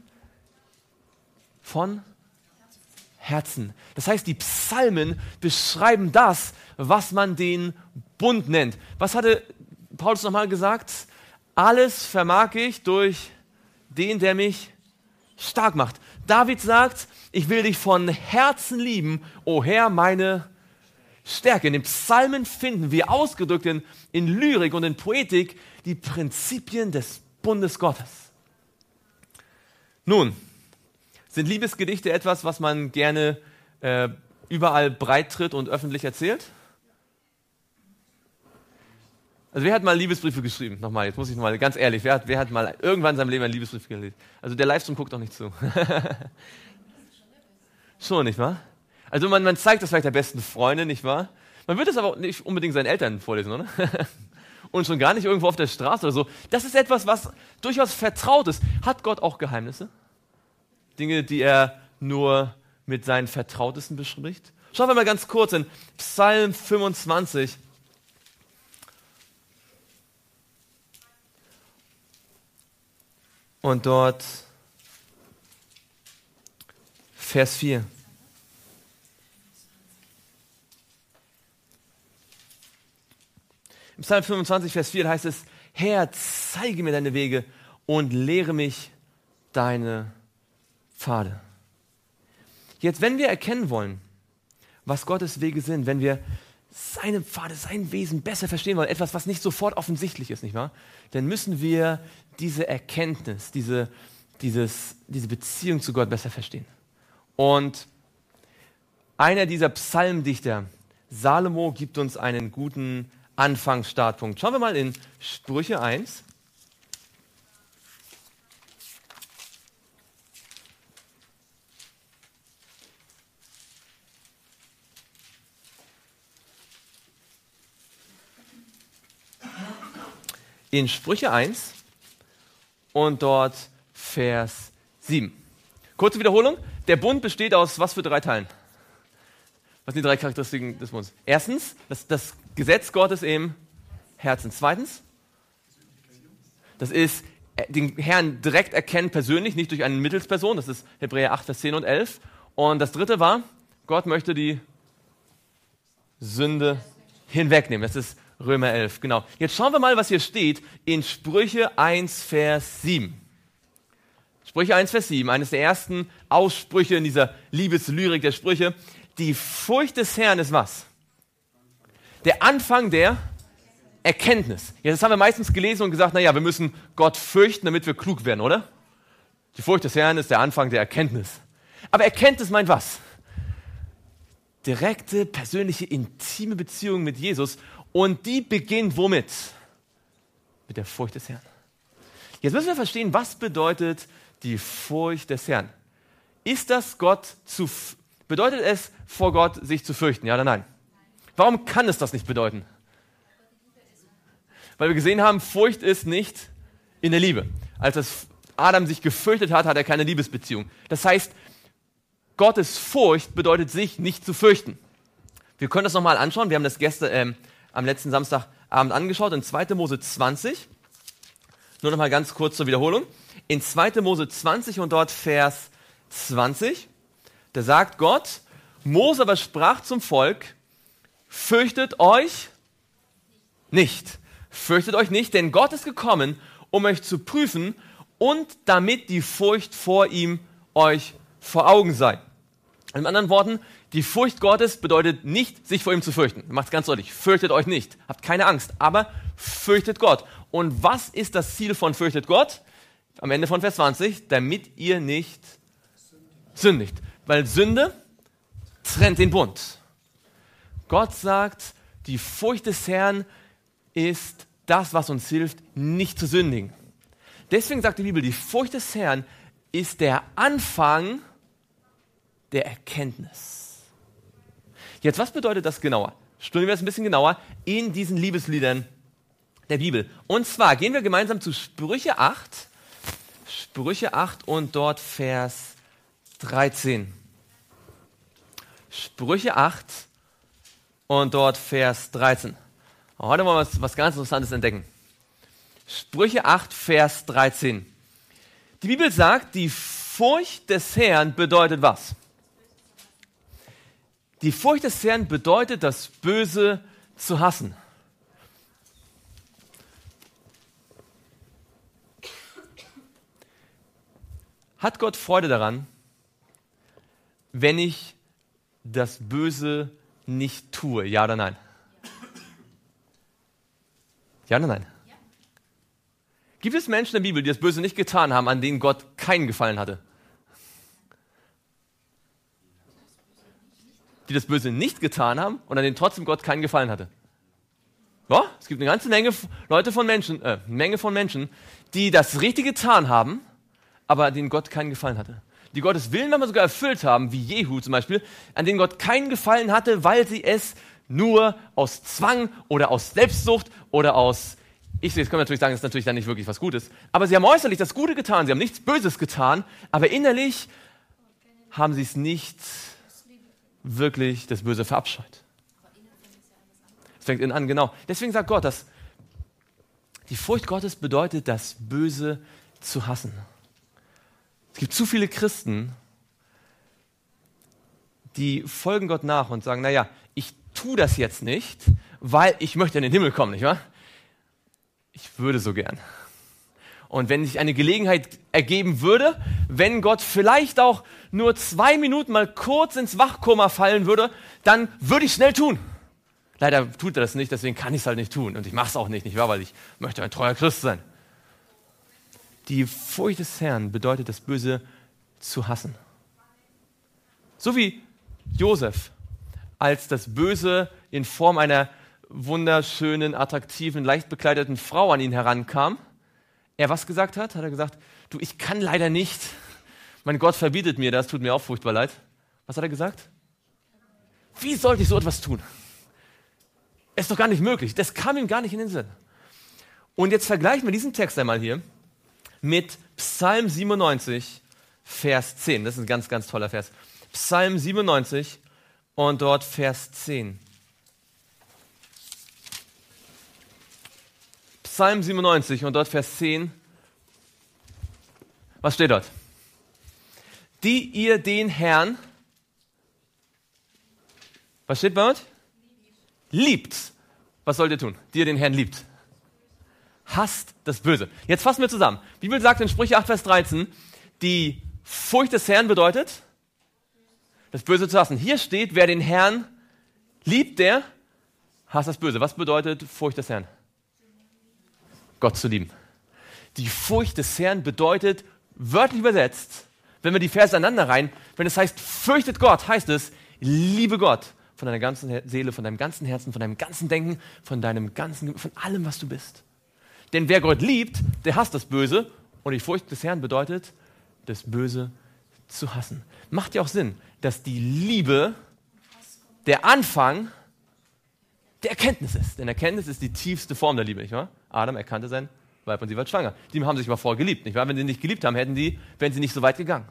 von Herzen. Das heißt, die Psalmen beschreiben das, was man den Bund nennt. Was hatte Paulus nochmal gesagt? Alles vermag ich durch den, der mich stark macht. David sagt, ich will dich von Herzen lieben, o Herr, meine Stärke. In den Psalmen finden wir ausgedrückt in, in Lyrik und in Poetik die Prinzipien des Bundes Gottes. Nun, sind Liebesgedichte etwas, was man gerne äh, überall breit tritt und öffentlich erzählt? Also wer hat mal Liebesbriefe geschrieben? Nochmal, jetzt muss ich nochmal, ganz ehrlich, wer hat, wer hat mal irgendwann in seinem Leben einen Liebesbrief gelesen? Also der Livestream guckt doch nicht zu. Schon, nicht wahr? Also man, man zeigt das vielleicht der besten Freundin, nicht wahr? Man wird es aber nicht unbedingt seinen Eltern vorlesen, oder? Und schon gar nicht irgendwo auf der Straße oder so. Das ist etwas, was durchaus vertraut ist. Hat Gott auch Geheimnisse? Dinge, die er nur mit seinen Vertrautesten bespricht? Schauen wir mal ganz kurz in Psalm fünfundzwanzig. Und dort Vers vier. Im Psalm fünfundzwanzig, Vers vier heißt es, Herr, zeige mir deine Wege und lehre mich deine Pfade. Jetzt, wenn wir erkennen wollen, was Gottes Wege sind, wenn wir seine Pfade, sein Wesen besser verstehen wollen, etwas, was nicht sofort offensichtlich ist, nicht wahr? Dann müssen wir diese Erkenntnis, diese, dieses, diese Beziehung zu Gott besser verstehen. Und einer dieser Psalmdichter, Salomo, gibt uns einen guten Anfangsstartpunkt. Schauen wir mal in Sprüche eins. In Sprüche eins und dort Vers sieben. Kurze Wiederholung. Der Bund besteht aus was für drei Teilen? Was sind die drei Charakteristiken des Bundes? Erstens, das, das Gesetz Gottes im Herzen. Zweitens, das ist den Herrn direkt erkennen persönlich, nicht durch eine Mittelsperson. Das ist Hebräer acht, Vers zehn und elf. Und das dritte war, Gott möchte die Sünde hinwegnehmen. Das ist Römer elf, genau. Jetzt schauen wir mal, was hier steht in Sprüche eins, Vers sieben. Sprüche eins, Vers sieben, eines der ersten Aussprüche in dieser Liebeslyrik der Sprüche. Die Furcht des Herrn ist was? Der Anfang der Erkenntnis. Ja, das haben wir meistens gelesen und gesagt, naja, wir müssen Gott fürchten, damit wir klug werden, oder? Die Furcht des Herrn ist der Anfang der Erkenntnis. Aber Erkenntnis meint was? Direkte, persönliche, intime Beziehung mit Jesus. Und die beginnt womit? Mit der Furcht des Herrn. Jetzt müssen wir verstehen, was bedeutet die Furcht des Herrn? Ist das Gott zu, bedeutet es vor Gott sich zu fürchten? Ja oder nein? Warum kann es das nicht bedeuten? Weil wir gesehen haben, Furcht ist nicht in der Liebe. Als das Adam sich gefürchtet hat, hat er keine Liebesbeziehung. Das heißt, Gottes Furcht bedeutet sich nicht zu fürchten. Wir können das nochmal anschauen. Wir haben das gestern, ähm, am letzten Samstagabend angeschaut in zweiter Mose zwanzig. Nur nochmal ganz kurz zur Wiederholung. In zweiter Mose zwanzig und dort Vers zwanzig, da sagt Gott, Mose aber sprach zum Volk, fürchtet euch nicht. Fürchtet euch nicht, denn Gott ist gekommen, um euch zu prüfen und damit die Furcht vor ihm euch vor Augen sei. In anderen Worten, die Furcht Gottes bedeutet nicht, sich vor ihm zu fürchten. Macht es ganz deutlich. Fürchtet euch nicht. Habt keine Angst, aber fürchtet Gott. Und was ist das Ziel von fürchtet Gott? Am Ende von Vers zwanzig, damit ihr nicht sündigt. Weil Sünde trennt den Bund. Gott sagt, die Furcht des Herrn ist das, was uns hilft, nicht zu sündigen. Deswegen sagt die Bibel, die Furcht des Herrn ist der Anfang der Erkenntnis. Jetzt, was bedeutet das genauer? Studieren wir das ein bisschen genauer in diesen Liebesliedern der Bibel. Und zwar gehen wir gemeinsam zu Sprüche acht, Sprüche acht und dort Vers dreizehn. Sprüche acht und dort Vers dreizehn. Heute wollen wir was, was ganz Interessantes entdecken. Sprüche acht, Vers dreizehn. Die Bibel sagt, die Furcht des Herrn bedeutet was? Die Furcht des Herrn bedeutet, das Böse zu hassen. Hat Gott Freude daran, wenn ich das Böse nicht tue? Ja oder nein? Ja oder nein? Ja. Gibt es Menschen in der Bibel, die das Böse nicht getan haben, an denen Gott keinen Gefallen hatte? Die das Böse nicht getan haben und an denen trotzdem Gott keinen Gefallen hatte? Ja, es gibt eine ganze Menge Leute von Menschen, äh, Menge von Menschen, die das Richtige getan haben, aber denen Gott keinen Gefallen hatte. Die Gottes Willen manchmal sogar erfüllt haben, wie Jehu zum Beispiel, an denen Gott keinen Gefallen hatte, weil sie es nur aus Zwang oder aus Selbstsucht oder aus, ich sehe, jetzt können wir natürlich sagen, das ist natürlich dann nicht wirklich was Gutes, aber sie haben äußerlich das Gute getan, sie haben nichts Böses getan, aber innerlich haben sie es nicht wirklich das Böse verabscheut. Es fängt innen an, genau. Deswegen sagt Gott, dass die Furcht Gottes bedeutet, das Böse zu hassen. Es gibt zu viele Christen, die folgen Gott nach und sagen, naja, ich tue das jetzt nicht, weil ich möchte in den Himmel kommen, nicht wahr? Ich würde so gern. Und wenn sich eine Gelegenheit ergeben würde, wenn Gott vielleicht auch nur zwei Minuten mal kurz ins Wachkoma fallen würde, dann würde ich schnell tun. Leider tut er das nicht, deswegen kann ich es halt nicht tun. Und ich mache es auch nicht, nicht wahr? Weil ich möchte ein treuer Christ sein. Die Furcht des Herrn bedeutet, das Böse zu hassen. So wie Josef, als das Böse in Form einer wunderschönen, attraktiven, leicht bekleideten Frau an ihn herankam, er was gesagt hat? Hat er gesagt, du, ich kann leider nicht, mein Gott verbietet mir das, tut mir auch furchtbar leid. Was hat er gesagt? Wie sollte ich so etwas tun? Es ist doch gar nicht möglich. Das kam ihm gar nicht in den Sinn. Und jetzt vergleichen wir diesen Text einmal hier mit Psalm siebenundneunzig, Vers zehn. Das ist ein ganz, ganz toller Vers. Psalm siebenundneunzig und dort Vers zehn. Psalm siebenundneunzig und dort Vers zehn. Was steht dort? Die ihr den Herrn, was steht dort? Liebt. Was sollt ihr tun? Die ihr den Herrn liebt. Hasst das Böse. Jetzt fassen wir zusammen. Die Bibel sagt in Sprüche acht, Vers dreizehn, die Furcht des Herrn bedeutet, das Böse zu hassen. Hier steht, wer den Herrn liebt, der hasst das Böse. Was bedeutet Furcht des Herrn? Gott zu lieben. Die Furcht des Herrn bedeutet, wörtlich übersetzt, wenn wir die Verse aneinander rein, wenn es heißt, fürchtet Gott, heißt es, liebe Gott von deiner ganzen Seele, von deinem ganzen Herzen, von deinem ganzen Denken, von deinem ganzen, von allem, was du bist. Denn wer Gott liebt, der hasst das Böse. Und die Furcht des Herrn bedeutet, das Böse zu hassen. Macht ja auch Sinn, dass die Liebe der Anfang der Erkenntnis ist. Denn Erkenntnis ist die tiefste Form der Liebe, nicht wahr? Adam erkannte sein Weib und sie war schwanger. Die haben sich mal vorher geliebt, nicht wahr? Wenn sie nicht geliebt haben, hätten die, wären sie nicht so weit gegangen.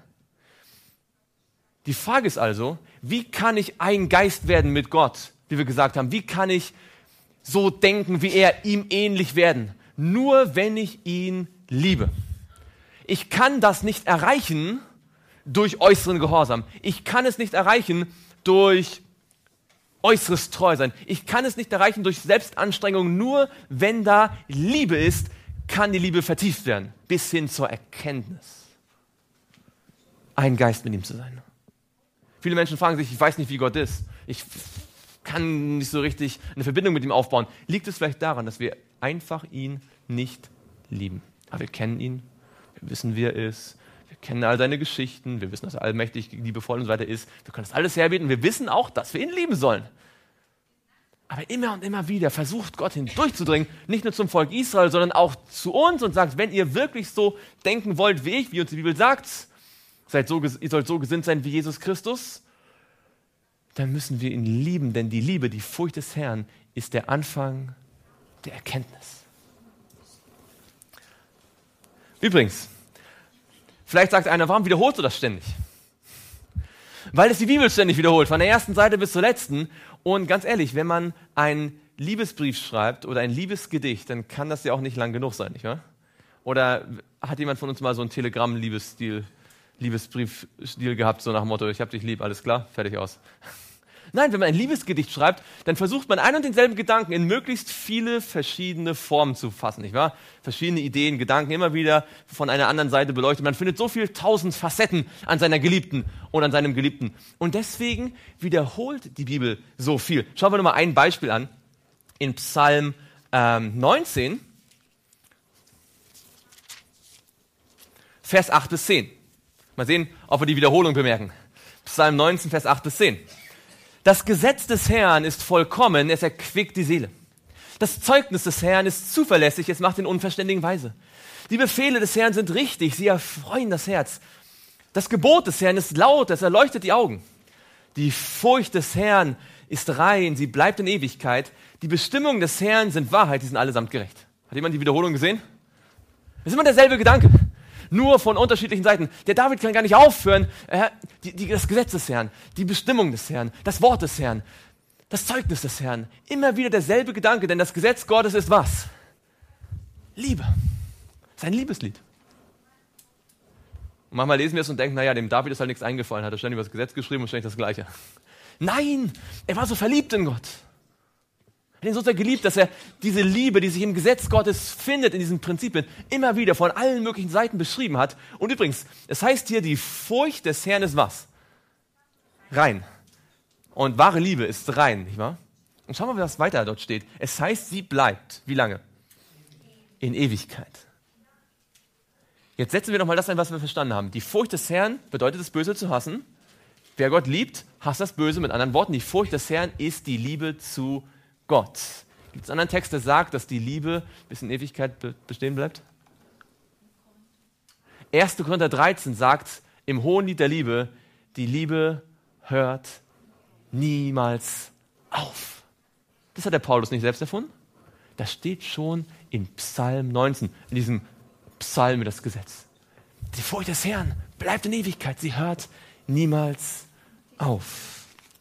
Die Frage ist also, wie kann ich ein Geist werden mit Gott, wie wir gesagt haben? Wie kann ich so denken, wie er, ihm ähnlich werden? Nur wenn ich ihn liebe. Ich kann das nicht erreichen durch äußeren Gehorsam. Ich kann es nicht erreichen durch äußeres Treusein. Ich kann es nicht erreichen durch Selbstanstrengung. Nur wenn da Liebe ist, kann die Liebe vertieft werden. Bis hin zur Erkenntnis. Ein Geist mit ihm zu sein. Viele Menschen fragen sich, ich weiß nicht, wie Gott ist. Ich kann nicht so richtig eine Verbindung mit ihm aufbauen. Liegt es vielleicht daran, dass wir einfach ihn nicht lieben? Aber wir kennen ihn, wir wissen, wie er ist, wir kennen all seine Geschichten, wir wissen, dass er allmächtig, liebevoll und so weiter ist. Wir können das alles herbeten, wir wissen auch, dass wir ihn lieben sollen. Aber immer und immer wieder versucht Gott hindurchzudringen, nicht nur zum Volk Israel, sondern auch zu uns und sagt, wenn ihr wirklich so denken wollt wie ich, wie uns die Bibel sagt, seid so, ihr sollt so gesinnt sein wie Jesus Christus, dann müssen wir ihn lieben, denn die Liebe, die Furcht des Herrn ist der Anfang der Erkenntnis. Übrigens, vielleicht sagt einer, warum wiederholst du das ständig? weil es die Bibel ständig wiederholt, von der ersten Seite bis zur letzten. Und ganz ehrlich, wenn man einen Liebesbrief schreibt oder ein Liebesgedicht, dann kann das ja auch nicht lang genug sein, nicht wahr? Oder hat jemand von uns mal so einen Telegramm-Liebesstil, Liebesbriefstil gehabt, so nach dem Motto, ich hab dich lieb, alles klar, fertig aus. Nein, wenn man ein Liebesgedicht schreibt, dann versucht man einen und denselben Gedanken in möglichst viele verschiedene Formen zu fassen, nicht wahr? Verschiedene Ideen, Gedanken immer wieder von einer anderen Seite beleuchtet. Man findet so viele tausend Facetten an seiner Geliebten und an seinem Geliebten. Und deswegen wiederholt die Bibel so viel. Schauen wir nur mal ein Beispiel an. In Psalm ähm, neunzehn, Vers acht bis zehn. Mal sehen, ob wir die Wiederholung bemerken. Psalm neunzehn, Vers acht bis zehn. Das Gesetz des Herrn ist vollkommen, es erquickt die Seele. Das Zeugnis des Herrn ist zuverlässig, es macht den Unverständigen weise. Die Befehle des Herrn sind richtig, sie erfreuen das Herz. Das Gebot des Herrn ist laut, es erleuchtet die Augen. Die Furcht des Herrn ist rein, sie bleibt in Ewigkeit. Die Bestimmungen des Herrn sind Wahrheit, die sind allesamt gerecht. Hat jemand die Wiederholung gesehen? Das ist immer derselbe Gedanke. Nur von unterschiedlichen Seiten. Der David kann gar nicht aufhören. Äh, die, die, das Gesetz des Herrn, die Bestimmung des Herrn, das Wort des Herrn, das Zeugnis des Herrn. Immer wieder derselbe Gedanke, denn das Gesetz Gottes ist was? Liebe. Das ist ein Liebeslied. Und manchmal lesen wir es und denken, naja, dem David ist halt nichts eingefallen, hat er ständig über das Gesetz geschrieben und ständig das Gleiche. Nein, er war so verliebt in Gott. Er hat ihn so sehr geliebt, dass er diese Liebe, die sich im Gesetz Gottes findet, in diesen Prinzipien, immer wieder von allen möglichen Seiten beschrieben hat. Und übrigens, es heißt hier, die Furcht des Herrn ist was? Rein. Und wahre Liebe ist rein, nicht wahr? Und schauen wir mal, was weiter dort steht. Es heißt, sie bleibt. Wie lange? In Ewigkeit. Jetzt setzen wir doch mal das ein, was wir verstanden haben. Die Furcht des Herrn bedeutet, das Böse zu hassen. Wer Gott liebt, hasst das Böse. Mit anderen Worten, die Furcht des Herrn ist die Liebe zu Gott. Gibt es einen anderen Text, der sagt, dass die Liebe bis in Ewigkeit be- bestehen bleibt? erster Korinther dreizehn sagt im Hohenlied der Liebe, die Liebe hört niemals auf. Das hat der Paulus nicht selbst erfunden. Das steht schon in Psalm neunzehn, in diesem Psalm über das Gesetz. Die Furcht des Herrn bleibt in Ewigkeit, sie hört niemals auf.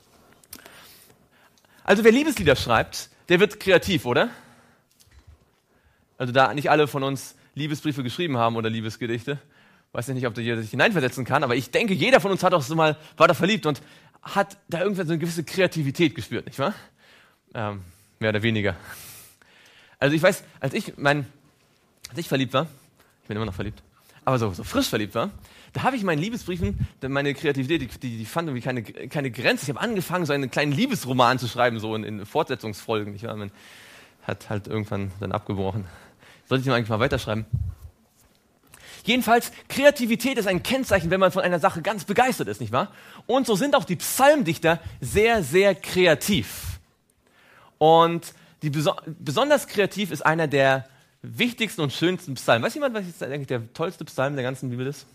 Also wer Liebeslieder schreibt, der wird kreativ, oder? Also da nicht alle von uns Liebesbriefe geschrieben haben oder Liebesgedichte, weiß ich nicht, ob da jeder sich hineinversetzen kann, aber ich denke, jeder von uns hat auch so mal, war da verliebt und hat da irgendwann so eine gewisse Kreativität gespürt, nicht wahr? Ähm, mehr oder weniger. Also ich weiß, als ich, mein, als ich verliebt war, ich bin immer noch verliebt, aber so, so frisch verliebt war, da habe ich meinen Liebesbriefen, meine Kreativität, die, die, die fand irgendwie keine, keine Grenze. Ich habe angefangen, so einen kleinen Liebesroman zu schreiben, so in, in Fortsetzungsfolgen. Nicht wahr? Man hat halt irgendwann dann abgebrochen. Sollte ich den eigentlich mal weiterschreiben? Jedenfalls, Kreativität ist ein Kennzeichen, wenn man von einer Sache ganz begeistert ist, nicht wahr? Und so sind auch die Psalmdichter sehr, sehr kreativ. Und die beso- besonders kreativ ist einer der wichtigsten und schönsten Psalmen. Weiß jemand, was jetzt eigentlich der tollste Psalm der ganzen Bibel ist?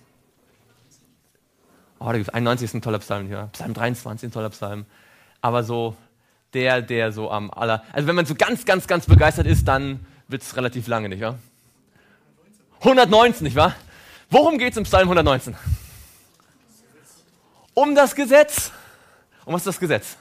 Oh, der einundneunzig ist ein toller Psalm, ja. Psalm dreiundzwanzig ein toller Psalm. Aber so der, der so am aller... Also wenn man so ganz, ganz, ganz begeistert ist, dann wird es relativ lange, nicht wahr? hundertneunzehn, nicht wahr? Worum geht es im Psalm hundertneunzehn? Um das Gesetz. Um was ist das Gesetz?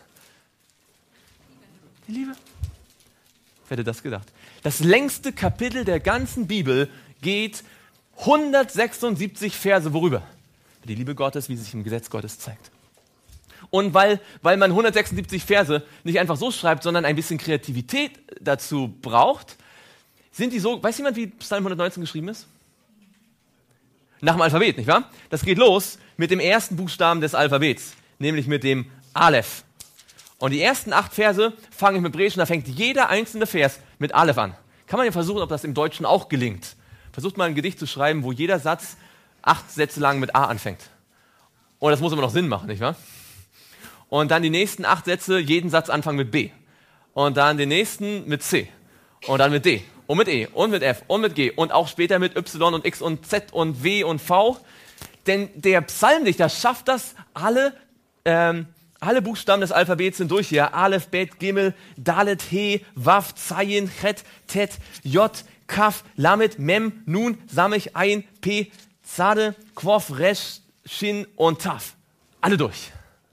Die Liebe. Wer hätte das gedacht? Das längste Kapitel der ganzen Bibel geht hundertsechsundsiebzig Verse worüber? Die Liebe Gottes, wie sie sich im Gesetz Gottes zeigt. Und weil, weil man hundertsechsundsiebzig Verse nicht einfach so schreibt, sondern ein bisschen Kreativität dazu braucht, sind die so, weiß jemand, wie Psalm hundertneunzehn geschrieben ist? Nach dem Alphabet, nicht wahr? Das geht los mit dem ersten Buchstaben des Alphabets, nämlich mit dem Aleph. Und die ersten acht Verse fangen im Hebräischen, da fängt jeder einzelne Vers mit Aleph an. Kann man ja versuchen, ob das im Deutschen auch gelingt. Versucht mal ein Gedicht zu schreiben, wo jeder Satz acht Sätze lang mit A anfängt. Und das muss immer noch Sinn machen, nicht wahr? Und dann die nächsten acht Sätze, jeden Satz anfangen mit B. Und dann den nächsten mit C. Und dann mit D. Und mit E. Und mit F. Und mit G. Und auch später mit Y und X und Z und W und V. Denn der Psalmdichter schafft das, alle, ähm, alle Buchstaben des Alphabets sind durch hier. Aleph, Bet, Gimel, Dalet, He, Waf, Zayin, Chet, Tet, J, Kaf, Lamet, Mem, Nun, Samech, Ein, P, Zade, Quof, Resh, Shin und Taf. Alle durch.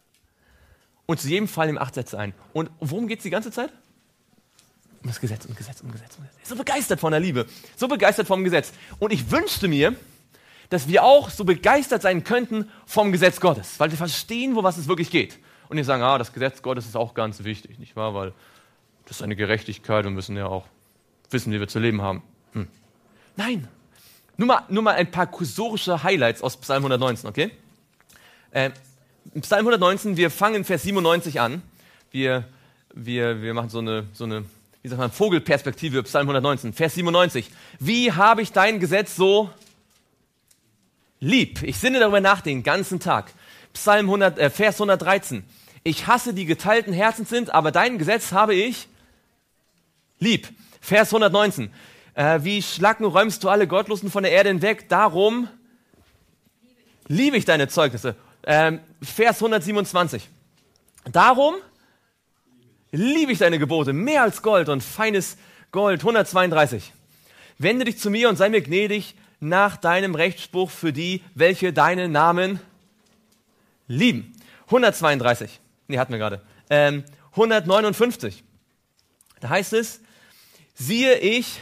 Und zu jedem Fall ihm acht Sätze ein. Und worum geht es die ganze Zeit? Um das Gesetz, um Gesetz, um Gesetz, um Gesetz. Er ist so begeistert von der Liebe, so begeistert vom Gesetz. Und ich wünschte mir, dass wir auch so begeistert sein könnten vom Gesetz Gottes, weil wir verstehen, wo was es wirklich geht. Und nicht sagen, ah, das Gesetz Gottes ist auch ganz wichtig, nicht wahr? Weil das ist eine Gerechtigkeit und müssen ja auch wissen, wie wir zu leben haben. Hm. Nein, nur mal, nur mal ein paar kursorische Highlights aus Psalm hundertneunzehn, okay? Äh, Psalm hundertneunzehn, wir fangen Vers siebenundneunzig an. Wir, wir, wir machen so eine, so eine, wie sagt man, Vogelperspektive, Psalm hundertneunzehn, Vers siebenundneunzig. Wie habe ich dein Gesetz so lieb? Ich sinne darüber nach den ganzen Tag. Psalm hundert, äh, Vers hundertdreizehn. Ich hasse die geteilten Herzens sind, aber dein Gesetz habe ich lieb. Vers hundertneunzehn. Äh, wie Schlacken räumst du alle Gottlosen von der Erde hinweg, darum liebe ich deine Zeugnisse. Ähm, Vers hundertsiebenundzwanzig. Darum liebe ich deine Gebote, mehr als Gold und feines Gold. hundertzweiunddreißig. Wende dich zu mir und sei mir gnädig nach deinem Rechtsspruch für die, welche deinen Namen lieben. hundertzweiunddreißig. Nee, hatten wir gerade. Ähm, hundertneunundfünfzig. Da heißt es, siehe ich,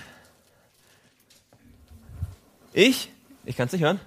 ich, ich kann es nicht hören.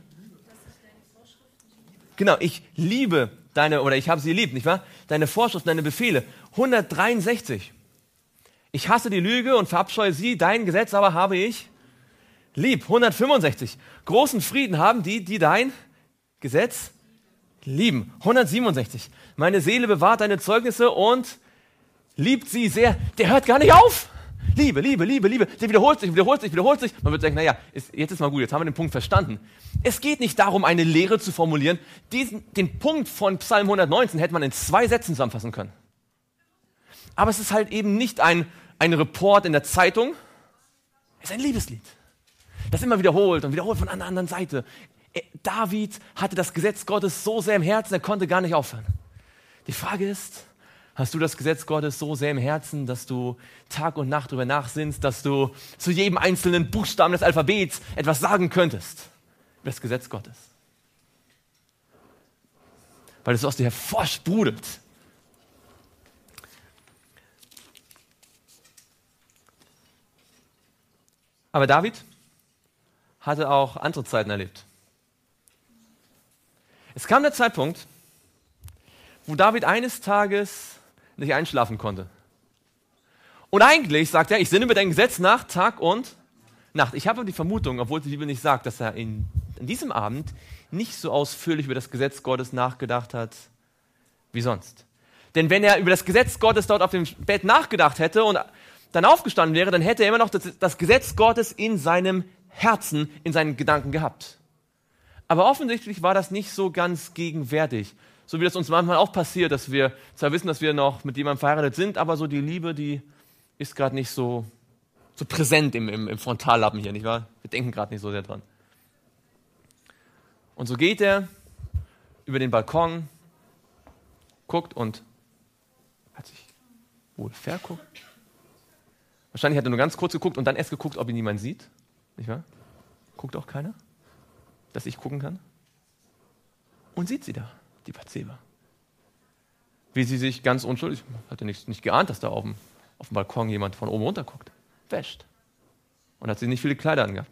Genau, ich liebe deine, oder ich habe sie lieb, nicht wahr? Deine Vorschriften, deine Befehle. hundertdreiundsechzig. Ich hasse die Lüge und verabscheue sie, dein Gesetz aber habe ich lieb. hundertfünfundsechzig. Großen Frieden haben die, die dein Gesetz lieben. hundertsiebenundsechzig. Meine Seele bewahrt deine Zeugnisse und liebt sie sehr. Der hört gar nicht auf. Liebe, Liebe, Liebe, Liebe. Der wiederholt sich, wiederholt sich, wiederholt sich. Man wird denken, naja, ist, jetzt ist mal gut, jetzt haben wir den Punkt verstanden. Es geht nicht darum, eine Lehre zu formulieren. Diesen, den Punkt von Psalm hundertneunzehn hätte man in zwei Sätzen zusammenfassen können. Aber es ist halt eben nicht ein, ein Report in der Zeitung. Es ist ein Liebeslied. Das immer wiederholt und wiederholt von einer anderen Seite. David hatte das Gesetz Gottes so sehr im Herzen, er konnte gar nicht aufhören. Die Frage ist, hast du das Gesetz Gottes so sehr im Herzen, dass du Tag und Nacht darüber nachsinnst, dass du zu jedem einzelnen Buchstaben des Alphabets etwas sagen könntest über das Gesetz Gottes? Weil es aus dir hervorsprudelt. Aber David hatte auch andere Zeiten erlebt. Es kam der Zeitpunkt, wo David eines Tages nicht einschlafen konnte. Und eigentlich sagt er, ich sinne mit deinem Gesetz nach Tag und Nacht. Ich habe die Vermutung, obwohl die Bibel nicht sagt, dass er in, in diesem Abend nicht so ausführlich über das Gesetz Gottes nachgedacht hat wie sonst. Denn wenn er über das Gesetz Gottes dort auf dem Bett nachgedacht hätte und dann aufgestanden wäre, dann hätte er immer noch das, das Gesetz Gottes in seinem Herzen, in seinen Gedanken gehabt. Aber offensichtlich war das nicht so ganz gegenwärtig. So wie das uns manchmal auch passiert, dass wir zwar wissen, dass wir noch mit jemandem verheiratet sind, aber so die Liebe, die ist gerade nicht so, so präsent im, im, im Frontallappen hier, nicht wahr? Wir denken gerade nicht so sehr dran. Und so geht er über den Balkon, guckt und hat sich wohl verguckt. Wahrscheinlich hat er nur ganz kurz geguckt und dann erst geguckt, ob ihn jemand sieht. Nicht wahr? Guckt auch keiner, dass ich gucken kann. Und sieht sie da, die Bathseba. Wie sie sich ganz unschuldig, hatte nicht, nicht geahnt, dass da auf dem, auf dem Balkon jemand von oben runter guckt, wäscht. Und hat sie nicht viele Kleider angehabt.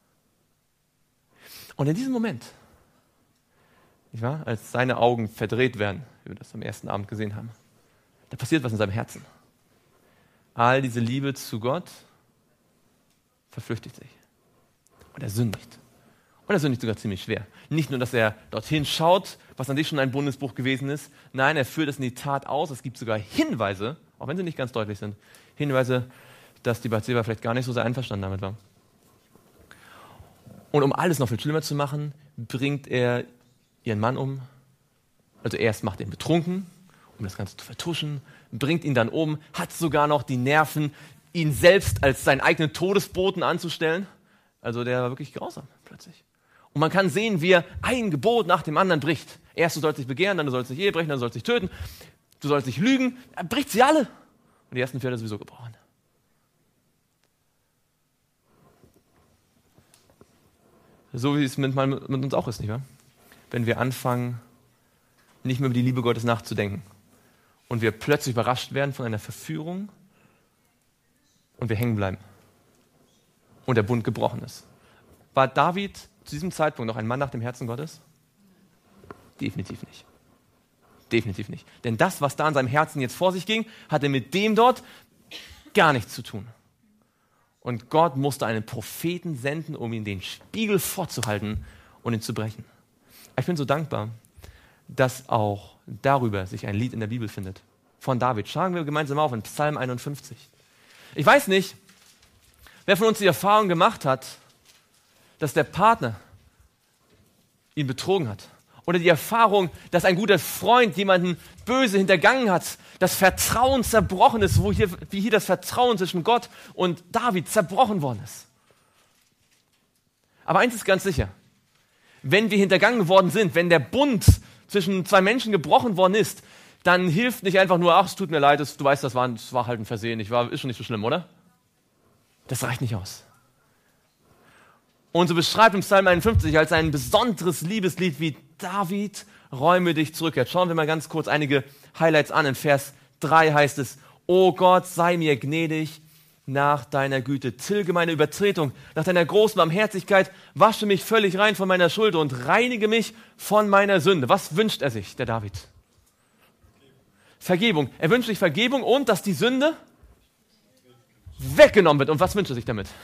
Und in diesem Moment, nicht wahr, als seine Augen verdreht werden, wie wir das am ersten Abend gesehen haben, da passiert was in seinem Herzen. All diese Liebe zu Gott verflüchtigt sich. Und er sündigt. Und er sündigt sogar ziemlich schwer. Nicht nur, dass er dorthin schaut, was an sich schon ein Bundesbruch gewesen ist. Nein, er führt es in die Tat aus. Es gibt sogar Hinweise, auch wenn sie nicht ganz deutlich sind, Hinweise, dass die Bathseba vielleicht gar nicht so sehr einverstanden damit war. Und um alles noch viel schlimmer zu machen, bringt er ihren Mann um. Also erst macht er ihn betrunken, um das Ganze zu vertuschen, bringt ihn dann um, hat sogar noch die Nerven, ihn selbst als seinen eigenen Todesboten anzustellen. Also der war wirklich grausam plötzlich. Und man kann sehen, wie er ein Gebot nach dem anderen bricht. Erst du sollst dich begehren, dann du sollst dich Ehe brechen, dann du sollst dich töten, du sollst dich lügen. Er bricht sie alle. Und die ersten vier hat er sowieso gebrochen. So wie es mit, mit uns auch ist, nicht wahr? Wenn wir anfangen, nicht mehr über die Liebe Gottes nachzudenken und wir plötzlich überrascht werden von einer Verführung und wir hängen bleiben und der Bund gebrochen ist. War David zu diesem Zeitpunkt noch ein Mann nach dem Herzen Gottes? Definitiv nicht. Definitiv nicht. Denn das, was da in seinem Herzen jetzt vor sich ging, hatte mit dem dort gar nichts zu tun. Und Gott musste einen Propheten senden, um ihm den Spiegel vorzuhalten und ihn zu brechen. Ich bin so dankbar, dass auch darüber sich ein Lied in der Bibel findet. Von David. Schlagen wir gemeinsam auf in Psalm einundfünfzig. Ich weiß nicht, wer von uns die Erfahrung gemacht hat, dass der Partner ihn betrogen hat. Oder die Erfahrung, dass ein guter Freund jemanden böse hintergangen hat, das Vertrauen zerbrochen ist, wo hier, wie hier das Vertrauen zwischen Gott und David zerbrochen worden ist. Aber eins ist ganz sicher, wenn wir hintergangen worden sind, wenn der Bund zwischen zwei Menschen gebrochen worden ist, dann hilft nicht einfach nur, ach, es tut mir leid, das, du weißt, das war, das war halt ein Versehen, ich war, ist schon nicht so schlimm, oder? Das reicht nicht aus. Und so beschreibt im Psalm einundfünfzig als ein besonderes Liebeslied, wie David räume dich zurück. Jetzt schauen wir mal ganz kurz einige Highlights an. In Vers drei heißt es, O Gott, sei mir gnädig nach deiner Güte. Tilge meine Übertretung, nach deiner großen Barmherzigkeit, wasche mich völlig rein von meiner Schuld und reinige mich von meiner Sünde. Was wünscht er sich, der David? Vergebung. Er wünscht sich Vergebung und dass die Sünde weggenommen wird. Und was wünscht er sich damit?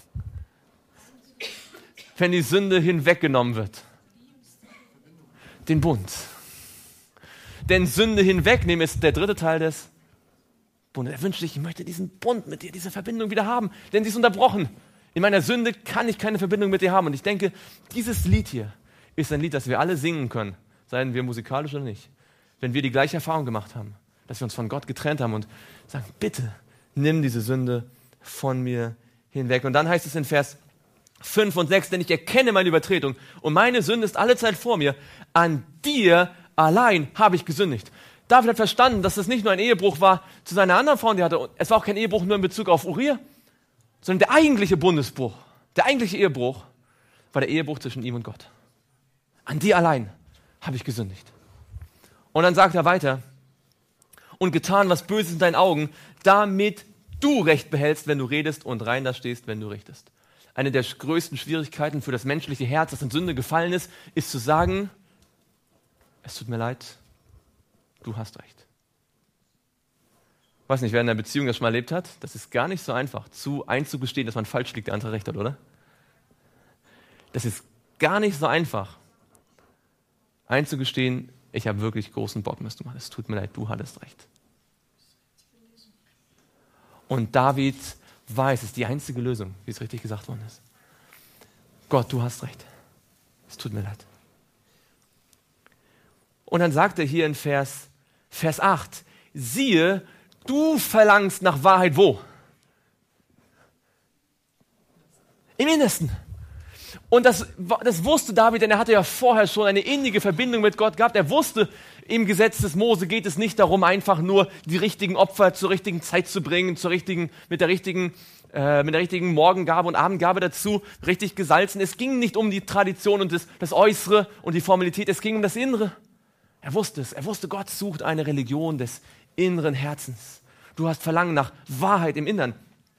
Wenn die Sünde hinweggenommen wird. Den Bund. Denn Sünde hinwegnehmen ist der dritte Teil des Bundes. Er wünscht sich, ich möchte diesen Bund mit dir, diese Verbindung wieder haben, denn sie ist unterbrochen. In meiner Sünde kann ich keine Verbindung mit dir haben. Und ich denke, dieses Lied hier ist ein Lied, das wir alle singen können, seien wir musikalisch oder nicht. Wenn wir die gleiche Erfahrung gemacht haben, dass wir uns von Gott getrennt haben und sagen, bitte, nimm diese Sünde von mir hinweg. Und dann heißt es in Vers fünf und sechs, denn ich erkenne meine Übertretung und meine Sünde ist allezeit vor mir. An dir allein habe ich gesündigt. David hat verstanden, dass das nicht nur ein Ehebruch war zu seiner anderen Frau, die hatte. Es war auch kein Ehebruch nur in Bezug auf Uriah, sondern der eigentliche Bundesbruch, der eigentliche Ehebruch war der Ehebruch zwischen ihm und Gott. An dir allein habe ich gesündigt. Und dann sagt er weiter, und getan, was Böses in deinen Augen, damit du Recht behältst, wenn du redest und rein da stehst, wenn du richtest. Eine der größten Schwierigkeiten für das menschliche Herz, das in Sünde gefallen ist, ist zu sagen, es tut mir leid, du hast recht. Ich weiß nicht, wer in einer Beziehung das schon mal erlebt hat, das ist gar nicht so einfach, zu einzugestehen, dass man falsch liegt, der andere recht hat, oder? Das ist gar nicht so einfach, einzugestehen, ich habe wirklich großen Bock, was du machst. Es tut mir leid, du hattest recht. Und David weiß, es ist die einzige Lösung, wie es richtig gesagt worden ist. Gott, du hast recht. Es tut mir leid. Und dann sagt er hier in Vers, Vers acht, siehe, du verlangst nach Wahrheit wo? Im Innersten. Und das, das wusste David, denn er hatte ja vorher schon eine innige Verbindung mit Gott gehabt. Er wusste, im Gesetz des Mose geht es nicht darum, einfach nur die richtigen Opfer zur richtigen Zeit zu bringen, zur richtigen, mit der richtigen, äh, mit der richtigen Morgengabe und Abendgabe dazu, richtig gesalzen. Es ging nicht um die Tradition und das, das Äußere und die Formalität, es ging um das Innere. Er wusste es. Er wusste, Gott sucht eine Religion des inneren Herzens. Du hast Verlangen nach Wahrheit im Innern.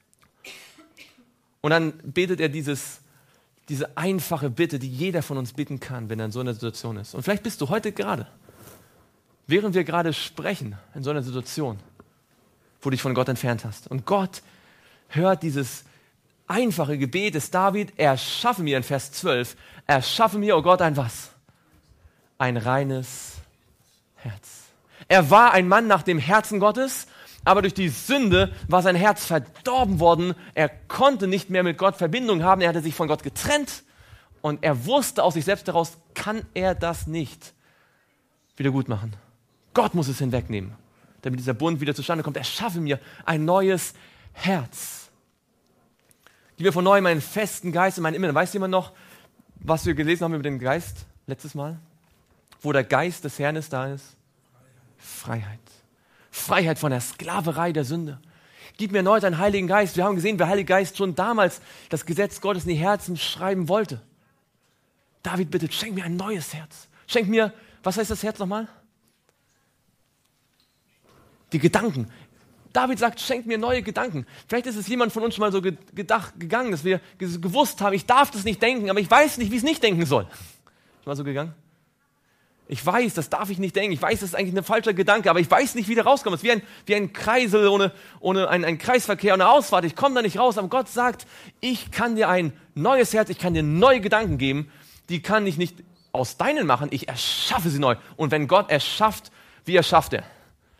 Und dann betet er dieses Diese einfache Bitte, die jeder von uns bitten kann, wenn er in so einer Situation ist. Und vielleicht bist du heute gerade, während wir gerade sprechen, in so einer Situation, wo du dich von Gott entfernt hast. Und Gott hört dieses einfache Gebet des David, erschaffe mir in Vers zwölf, erschaffe mir, oh Gott, ein was? Ein reines Herz. Er war ein Mann nach dem Herzen Gottes, aber durch die Sünde war sein Herz verdorben worden. Er konnte nicht mehr mit Gott Verbindung haben. Er hatte sich von Gott getrennt. Und er wusste aus sich selbst heraus, kann er das nicht wieder gut machen. Gott muss es hinwegnehmen, damit dieser Bund wieder zustande kommt. Erschaffe mir ein neues Herz. Gib mir von neuem einen festen Geist in mein Inneren. Weiß jemand noch, was wir gelesen haben über den Geist letztes Mal? Wo der Geist des Herrn ist, da ist Freiheit. Freiheit von der Sklaverei der Sünde. Gib mir erneut einen Heiligen Geist. Wir haben gesehen, wie der Heilige Geist schon damals das Gesetz Gottes in die Herzen schreiben wollte. David bittet, schenk mir ein neues Herz. Schenk mir, was heißt das Herz nochmal? Die Gedanken. David sagt, schenkt mir neue Gedanken. Vielleicht ist es jemand von uns schon mal so gedacht, gegangen, dass wir gewusst haben, ich darf das nicht denken, aber ich weiß nicht, wie ich es nicht denken soll. Schon mal so gegangen? Ich weiß, das darf ich nicht denken. Ich weiß, das ist eigentlich ein falscher Gedanke, aber ich weiß nicht, wie der rauskommt. Es ist wie ein, wie ein Kreisel ohne, ohne ein, ein Kreisverkehr, ohne Ausfahrt. Ich komme da nicht raus. Aber Gott sagt, ich kann dir ein neues Herz, ich kann dir neue Gedanken geben. Die kann ich nicht aus deinen machen. Ich erschaffe sie neu. Und wenn Gott erschafft, wie erschafft er?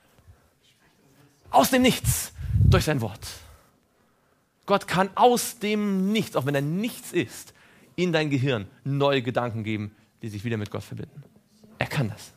Aus dem Nichts, durch sein Wort. Gott kann aus dem Nichts, auch wenn er nichts ist, in dein Gehirn neue Gedanken geben, die sich wieder mit Gott verbinden. Er kann das.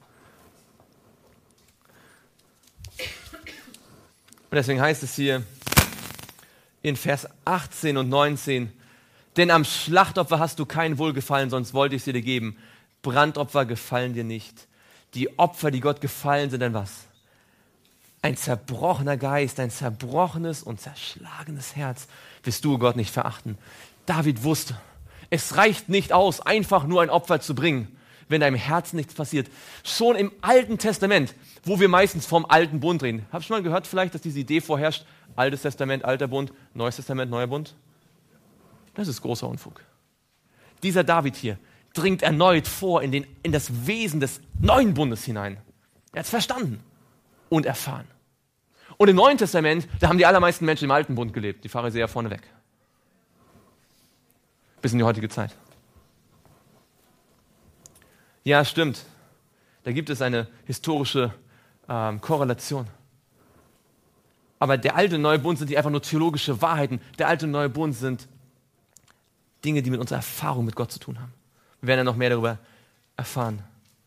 Und deswegen heißt es hier in Vers achtzehn und neunzehn, denn am Schlachtopfer hast du kein Wohlgefallen, sonst wollte ich sie dir geben. Brandopfer gefallen dir nicht. Die Opfer, die Gott gefallen, sind dann was? Ein zerbrochener Geist, ein zerbrochenes und zerschlagenes Herz wirst du Gott nicht verachten. David wusste, es reicht nicht aus, einfach nur ein Opfer zu bringen, wenn deinem Herzen nichts passiert. Schon im Alten Testament, wo wir meistens vom Alten Bund reden. Habt ihr schon mal gehört vielleicht, dass diese Idee vorherrscht, Altes Testament, Alter Bund, Neues Testament, Neuer Bund? Das ist großer Unfug. Dieser David hier dringt erneut vor in, den, in das Wesen des neuen Bundes hinein. Er hat es verstanden und erfahren. Und im Neuen Testament, da haben die allermeisten Menschen im Alten Bund gelebt, die Pharisäer vorneweg. Bis in die heutige Zeit. Ja, stimmt. Da gibt es eine historische ähm, Korrelation. Aber der alte und neue Bund sind nicht einfach nur theologische Wahrheiten. Der alte und neue Bund sind Dinge, die mit unserer Erfahrung mit Gott zu tun haben. Wir werden ja noch mehr darüber erfahren.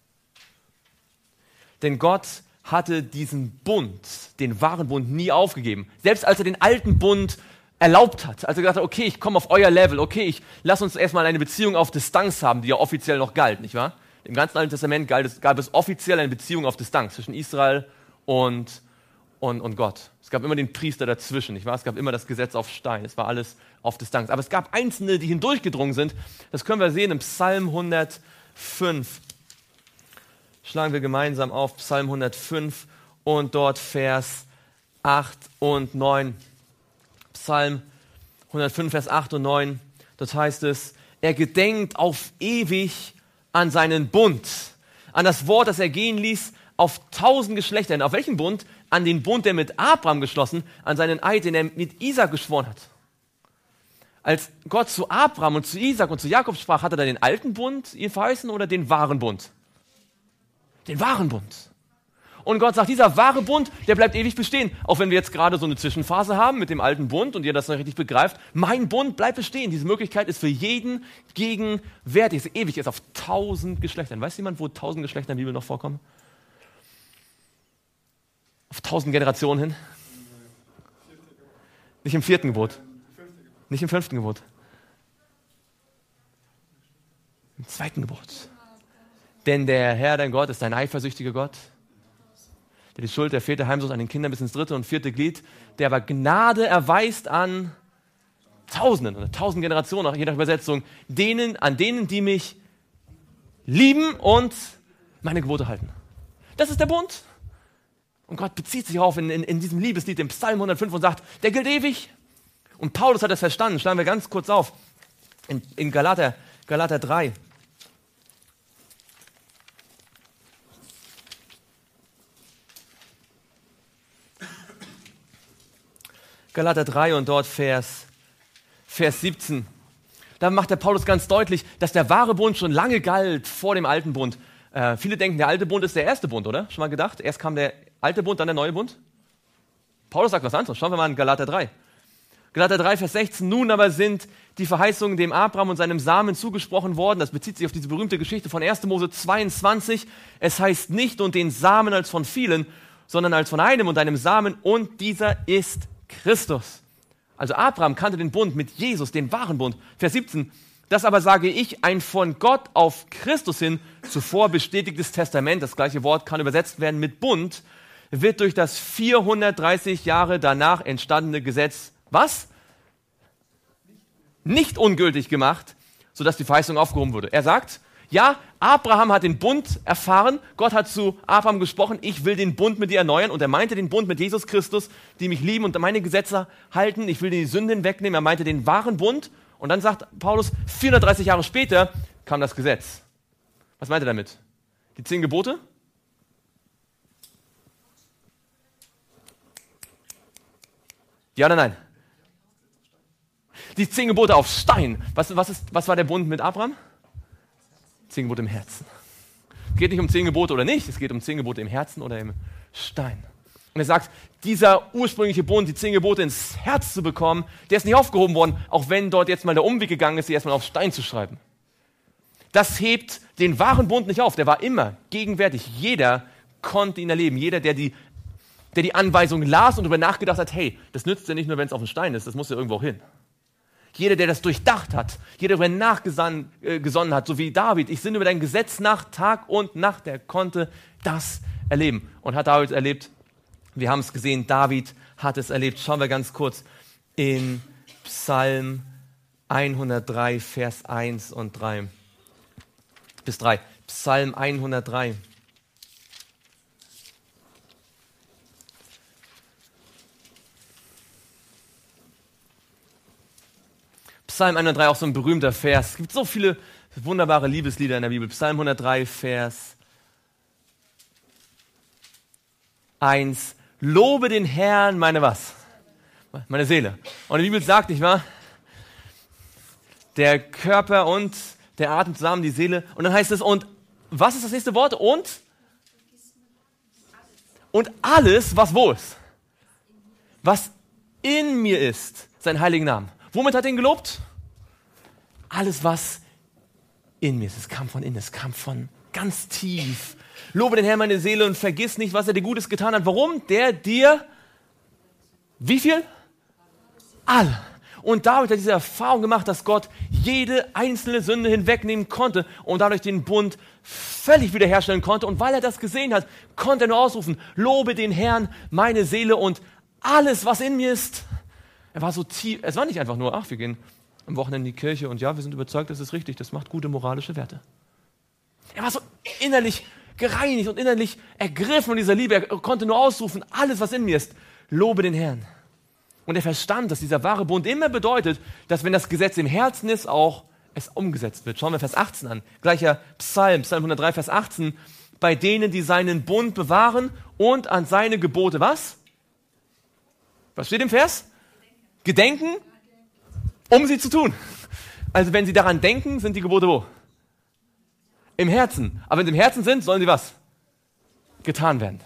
Denn Gott hatte diesen Bund, den wahren Bund, nie aufgegeben. Selbst als er den alten Bund erlaubt hat, als er gesagt hat, okay, ich komme auf euer Level, okay, ich lass uns erstmal eine Beziehung auf Distanz haben, die ja offiziell noch galt, nicht wahr? Im ganzen Alten Testament gab es, gab es offiziell eine Beziehung auf Distanz zwischen Israel und, und, und Gott. Es gab immer den Priester dazwischen, nicht wahr? Es gab immer das Gesetz auf Stein, es war alles auf Distanz. Aber es gab Einzelne, die hindurchgedrungen sind. Das können wir sehen im Psalm hundertfünf. Schlagen wir gemeinsam auf Psalm hundertfünf und dort Vers acht und neun. Psalm hundertfünf, Vers acht und neun. Dort heißt es, er gedenkt auf ewig an seinen Bund, an das Wort, das er gehen ließ, auf tausend Geschlechtern. Auf welchen Bund? An den Bund, der mit Abraham geschlossen, an seinen Eid, den er mit Isaak geschworen hat. Als Gott zu Abraham und zu Isaak und zu Jakob sprach, hat er dann den alten Bund ihr verheißen oder den wahren Bund? Den wahren Bund. Und Gott sagt, dieser wahre Bund, der bleibt ewig bestehen. Auch wenn wir jetzt gerade so eine Zwischenphase haben mit dem alten Bund und ihr das noch richtig begreift, mein Bund bleibt bestehen. Diese Möglichkeit ist für jeden gegenwärtig, ist ewig, ist auf tausend Geschlechtern. Weiß jemand, wo tausend Geschlechter in der Bibel noch vorkommen? Auf tausend Generationen hin? Nicht im vierten Gebot. Nicht im fünften Gebot. Im zweiten Gebot. Denn der Herr, dein Gott, ist ein eifersüchtiger Gott, der die Schuld der Väter heimsucht an den Kindern bis ins dritte und vierte Glied, der aber Gnade erweist an Tausenden oder tausend Generationen, auch je nach Übersetzung, denen, an denen, die mich lieben und meine Gebote halten. Das ist der Bund. Und Gott bezieht sich auf in, in, in diesem Liebeslied, im Psalm hundertfünf und sagt, der gilt ewig. Und Paulus hat das verstanden. Schlagen wir ganz kurz auf. In, in Galater, Galater drei. Galater drei und dort Vers, Vers siebzehn. Da macht der Paulus ganz deutlich, dass der wahre Bund schon lange galt vor dem alten Bund. Äh, viele denken, der alte Bund ist der erste Bund, oder? Schon mal gedacht? Erst kam der alte Bund, dann der neue Bund? Paulus sagt was anderes. Schauen wir mal in Galater drei. Galater drei, Vers sechzehn. Nun aber sind die Verheißungen dem Abraham und seinem Samen zugesprochen worden. Das bezieht sich auf diese berühmte Geschichte von erster Mose zweiundzwanzig. Es heißt nicht und den Samen als von vielen, sondern als von einem und einem Samen und dieser ist Christus. Also Abraham kannte den Bund mit Jesus, den wahren Bund. Vers siebzehn. Das aber sage ich, ein von Gott auf Christus hin zuvor bestätigtes Testament, das gleiche Wort kann übersetzt werden mit Bund, wird durch das vierhundertdreißig Jahre danach entstandene Gesetz, was? Nicht ungültig gemacht, sodass die Verheißung aufgehoben wurde. Er sagt, Ja, Abraham hat den Bund erfahren. Gott hat zu Abraham gesprochen, ich will den Bund mit dir erneuern. Und er meinte den Bund mit Jesus Christus, die mich lieben und meine Gesetze halten. Ich will die Sünden wegnehmen. Er meinte den wahren Bund. Und dann sagt Paulus, vierhundertdreißig Jahre später kam das Gesetz. Was meint er damit? Die zehn Gebote? Ja oder nein? Die zehn Gebote auf Stein. Was, was, ist, was war der Bund mit Abraham? Zehn Gebote im Herzen. Es geht nicht um zehn Gebote oder nicht, es geht um zehn Gebote im Herzen oder im Stein. Und er sagt, dieser ursprüngliche Bund, die zehn Gebote ins Herz zu bekommen, der ist nicht aufgehoben worden, auch wenn dort jetzt mal der Umweg gegangen ist, sie erstmal auf Stein zu schreiben. Das hebt den wahren Bund nicht auf, der war immer gegenwärtig. Jeder konnte ihn erleben, jeder, der die, der die Anweisung las und darüber nachgedacht hat, hey, das nützt ja nicht nur, wenn es auf dem Stein ist, das muss ja irgendwo auch hin. Jeder, der das durchdacht hat, jeder, der darüber nachgesonnen äh, hat, so wie David, ich sinne über dein Gesetz nach Tag und Nacht, der konnte das erleben. Und hat David erlebt, wir haben es gesehen, David hat es erlebt. Schauen wir ganz kurz in Psalm hundertdrei, Vers eins und drei bis drei. Psalm hundertdrei. Psalm hundertdrei, auch so ein berühmter Vers. Es gibt so viele wunderbare Liebeslieder in der Bibel. Psalm hundertdrei, Vers eins. Lobe den Herrn, meine was? Meine Seele. Und die Bibel sagt, nicht wahr? Der Körper und der Atem zusammen, die Seele. Und dann heißt es, und was ist das nächste Wort? Und? Und alles, was wo ist? Was in mir ist, sein heiligen Namen. Womit hat er ihn gelobt? Alles, was in mir ist. Es kam von innen, es kam von ganz tief. Lobe den Herrn, meine Seele, und vergiss nicht, was er dir Gutes getan hat. Warum? Der dir, wie viel? Alle. Und David hat diese Erfahrung gemacht, dass Gott jede einzelne Sünde hinwegnehmen konnte und dadurch den Bund völlig wiederherstellen konnte. Und weil er das gesehen hat, konnte er nur ausrufen, lobe den Herrn, meine Seele und alles, was in mir ist. Er war so tief, es war nicht einfach nur, ach, wir gehen am Wochenende in die Kirche und ja, wir sind überzeugt, das ist richtig, das macht gute moralische Werte. Er war so innerlich gereinigt und innerlich ergriffen von dieser Liebe. Er konnte nur ausrufen, alles, was in mir ist, lobe den Herrn. Und er verstand, dass dieser wahre Bund immer bedeutet, dass wenn das Gesetz im Herzen ist, auch es umgesetzt wird. Schauen wir Vers achtzehn an. Gleicher Psalm, Psalm hundertdrei, Vers achtzehn. Bei denen, die seinen Bund bewahren und an seine Gebote, was? Was steht im Vers? Gedenken, um sie zu tun. Also wenn sie daran denken, sind die Gebote wo? Im Herzen. Aber wenn sie im Herzen sind, sollen sie was? Getan werden.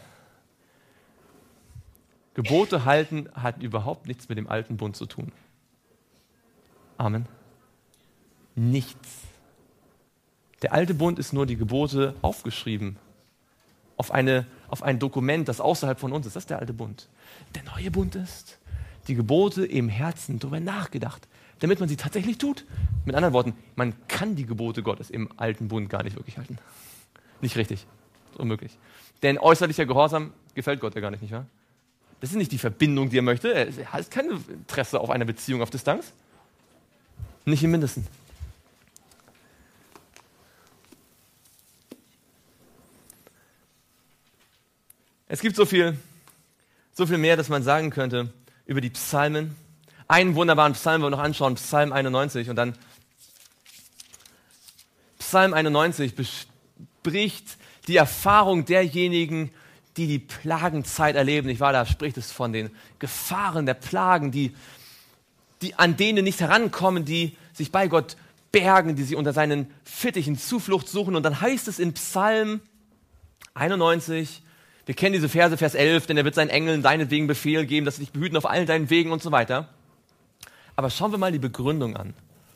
Gebote halten hat überhaupt nichts mit dem alten Bund zu tun. Amen. Nichts. Der alte Bund ist nur die Gebote aufgeschrieben auf, eine, auf ein Dokument, das außerhalb von uns ist. Das ist der alte Bund. Der neue Bund ist die Gebote im Herzen, darüber nachgedacht, damit man sie tatsächlich tut. Mit anderen Worten, man kann die Gebote Gottes im alten Bund gar nicht wirklich halten. Nicht richtig. Das ist unmöglich. Denn äußerlicher Gehorsam gefällt Gott ja gar nicht, nicht wahr? Das ist nicht die Verbindung, die er möchte. Er hat kein Interesse auf einer Beziehung auf Distanz. Nicht im Mindesten. Es gibt so viel, so viel mehr, dass man sagen könnte über die Psalmen. Einen wunderbaren Psalm wollen wir noch anschauen, Psalm einundneunzig. Und dann Psalm einundneunzig bespricht die Erfahrung derjenigen, die die Plagenzeit erleben. Nicht wahr? Da spricht es von den Gefahren der Plagen, die, die an denen nicht herankommen, die sich bei Gott bergen, die sie unter seinen Fittichen Zuflucht suchen. Und dann heißt es in Psalm einundneunzig, wir kennen diese Verse, Vers elf, denn er wird seinen Engeln deinetwegen Befehl geben, dass sie dich behüten auf allen deinen Wegen und so weiter. Aber schauen wir mal die Begründung an.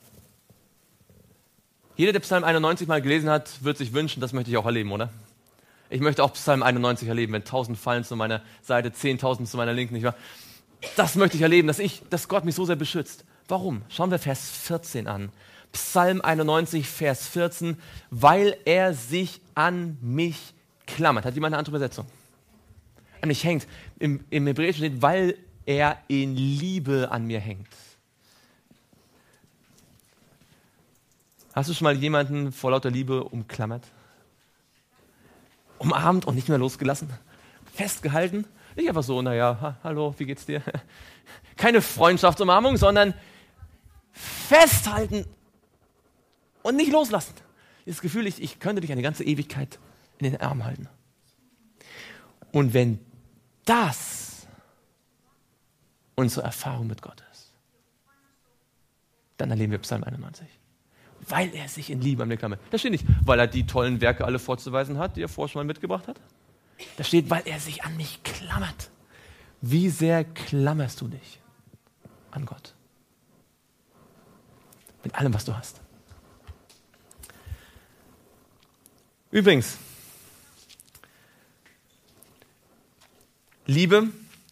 Jeder, der Psalm einundneunzig mal gelesen hat, wird sich wünschen, das möchte ich auch erleben, oder? Ich möchte auch Psalm einundneunzig erleben, wenn tausend fallen zu meiner Seite, zehntausend zu meiner Linken, nicht wahr? Das möchte ich erleben, dass, ich, dass Gott mich so sehr beschützt. Warum? Schauen wir Vers vierzehn an. Psalm einundneunzig, Vers vierzehn. Weil er sich an mich klammert. Hat jemand eine andere Übersetzung? An mich hängt. Im, im Hebräischen steht, weil er in Liebe an mir hängt. Hast du schon mal jemanden vor lauter Liebe umklammert? Umarmt und nicht mehr losgelassen? Festgehalten? Nicht einfach so, naja, ha, hallo, wie geht's dir? Keine Freundschaftsumarmung, sondern festhalten und nicht loslassen. Das Gefühl, ich, ich könnte dich eine ganze Ewigkeit in den Arm halten. Und wenn das unsere Erfahrung mit Gott ist, dann erleben wir Psalm einundneunzig. Weil er sich in Liebe an mir klammert. Da steht nicht, weil er die tollen Werke alle vorzuweisen hat, die er vorher schon mal mitgebracht hat. Da steht, weil er sich an mich klammert. Wie sehr klammerst du dich an Gott? Mit allem, was du hast. Übrigens, Liebe,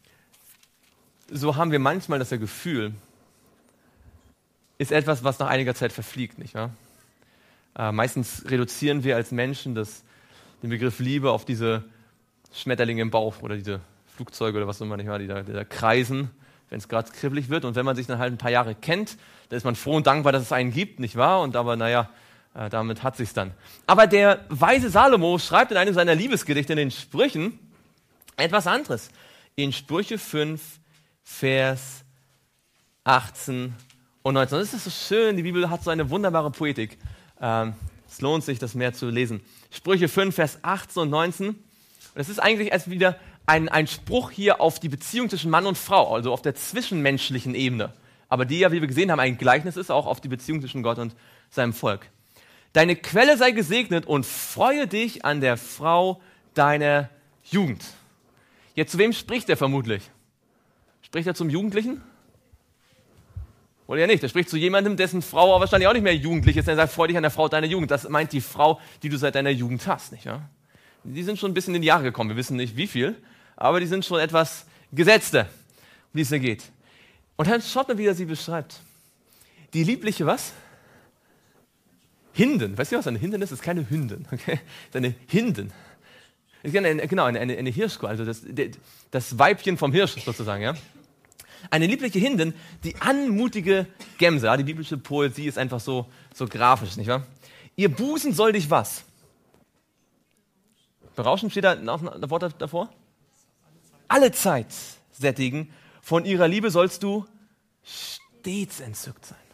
so haben wir manchmal das Gefühl, ist etwas, was nach einiger Zeit verfliegt, nicht wahr? Äh, meistens reduzieren wir als Menschen das, den Begriff Liebe auf diese Schmetterlinge im Bauch oder diese Flugzeuge oder was auch immer, nicht wahr, die da, die da kreisen, wenn es gerade kribbelig wird. Und wenn man sich dann halt ein paar Jahre kennt, dann ist man froh und dankbar, dass es einen gibt, nicht wahr? Und aber, naja, äh, damit hat sich's dann. Aber der weise Salomo schreibt in einem seiner Liebesgedichte in den Sprüchen etwas anderes. In Sprüche fünf, Vers achtzehn und neunzehn. Das ist so schön, die Bibel hat so eine wunderbare Poetik. Ähm, es lohnt sich, das mehr zu lesen. Sprüche fünf, Vers achtzehn und neunzehn. Und es ist eigentlich erst wieder ein, ein Spruch hier auf die Beziehung zwischen Mann und Frau, also auf der zwischenmenschlichen Ebene. Aber die ja, wie wir gesehen haben, ein Gleichnis ist auch auf die Beziehung zwischen Gott und seinem Volk. Deine Quelle sei gesegnet und freue dich an der Frau deiner Jugend. Jetzt, zu wem spricht er vermutlich? Spricht er zum Jugendlichen? Oder ja nicht? Er spricht zu jemandem, dessen Frau aber wahrscheinlich auch nicht mehr jugendlich ist. Er sagt, freu dich an der Frau deiner Jugend. Das meint die Frau, die du seit deiner Jugend hast, nicht wahr? Die sind schon ein bisschen in die Jahre gekommen. Wir wissen nicht, wie viel, aber die sind schon etwas gesetzter, um die es da geht. Und dann schaut mal, wie er sie beschreibt. Die liebliche was? Hindin. Weißt du, was eine Hindin ist? Das ist keine Hündin. Okay? Das ist eine Hindin. Eine, genau, eine, eine, eine Hirschkuh, also das, das Weibchen vom Hirsch sozusagen. Ja? Eine liebliche Hindin, die anmutige Gemse. Ja? Die biblische Poesie ist einfach so, so grafisch, nicht wahr? Ihr Busen soll dich was? Berauschen, steht da ein Wort davor? Alle Zeit sättigen. Von ihrer Liebe sollst du stets entzückt sein.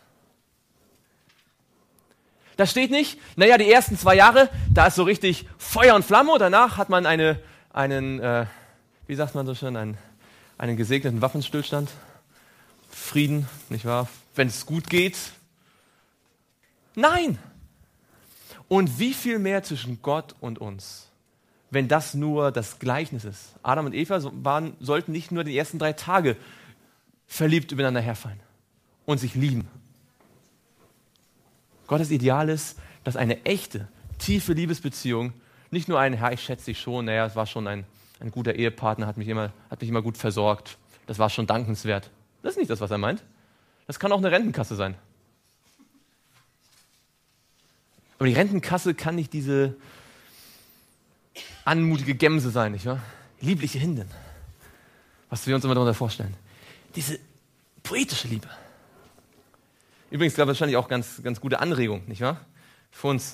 Da steht nicht, naja, die ersten zwei Jahre, da ist so richtig Feuer und Flamme und danach hat man eine, einen, äh, wie sagt man so schön, einen, einen gesegneten Waffenstillstand, Frieden, nicht wahr, wenn es gut geht. Nein! Und wie viel mehr zwischen Gott und uns, wenn das nur das Gleichnis ist. Adam und Eva waren, sollten nicht nur die ersten drei Tage verliebt übereinander herfallen und sich lieben. Gottes Ideal ist, dass eine echte, tiefe Liebesbeziehung, nicht nur ein, ja, ich schätze dich schon, naja, es war schon ein, ein guter Ehepartner, hat mich, immer, hat mich immer gut versorgt, das war schon dankenswert. Das ist nicht das, was er meint. Das kann auch eine Rentenkasse sein. Aber die Rentenkasse kann nicht diese anmutige Gemse sein, nicht wahr? Liebliche Hindin. Was wir uns immer darunter vorstellen. Diese poetische Liebe. Übrigens, glaube ich, wahrscheinlich auch ganz, ganz gute Anregung, nicht wahr? Für uns.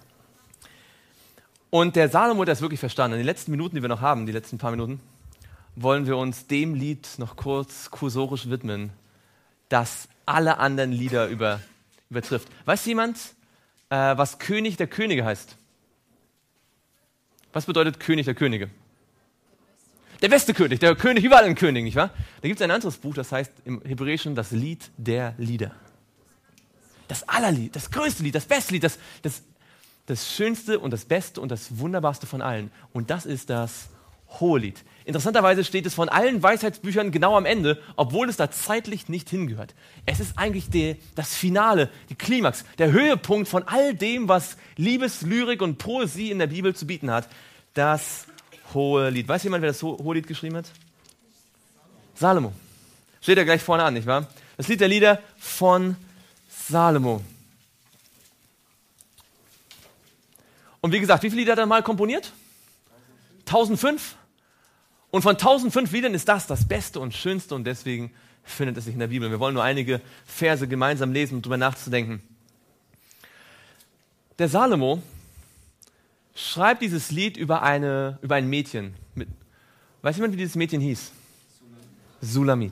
Und der Salomo hat das wirklich verstanden. In den letzten Minuten, die wir noch haben, die letzten paar Minuten, wollen wir uns dem Lied noch kurz kursorisch widmen, das alle anderen Lieder über, übertrifft. Weiß jemand, äh, was König der Könige heißt? Was bedeutet König der Könige? Der beste König, der König über allen Königen, nicht wahr? Da gibt es ein anderes Buch, das heißt im Hebräischen das Lied der Lieder. Das Allerlied, das größte Lied, das beste Lied, das, das, das schönste und das beste und das wunderbarste von allen. Und das ist das Hohelied. Interessanterweise steht es von allen Weisheitsbüchern genau am Ende, obwohl es da zeitlich nicht hingehört. Es ist eigentlich die, das Finale, die Klimax, der Höhepunkt von all dem, was Liebes, Lyrik und Poesie in der Bibel zu bieten hat. Das Hohelied. Weiß jemand, wer das Hohelied geschrieben hat? Salomo. Steht ja gleich vorne an, nicht wahr? Das Lied der Lieder von Salomo. Und wie gesagt, wie viele Lieder hat er mal komponiert? tausendfünf. Und von tausendfünf Liedern ist das das Beste und Schönste und deswegen findet es sich in der Bibel. Wir wollen nur einige Verse gemeinsam lesen, um darüber nachzudenken. Der Salomo schreibt dieses Lied über, eine, über ein Mädchen. Mit, weiß jemand, wie dieses Mädchen hieß? Sulamit.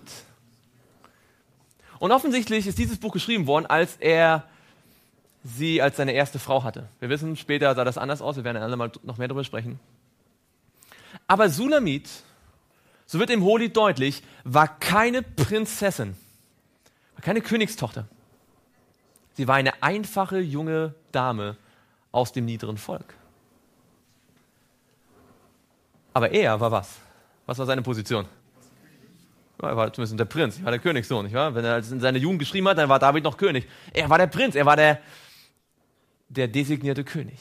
Und offensichtlich ist dieses Buch geschrieben worden, als er sie als seine erste Frau hatte. Wir wissen, später sah das anders aus, wir werden alle mal noch mehr darüber sprechen. Aber Sulamit, so wird im Hohelied deutlich, war keine Prinzessin, war keine Königstochter. Sie war eine einfache junge Dame aus dem niederen Volk. Aber er war was? Was war seine Position? Er war zumindest der Prinz, er war der Königssohn, nicht wahr? Wenn er in seiner Jugend geschrieben hat, dann war David noch König. Er war der Prinz, er war der, der designierte König.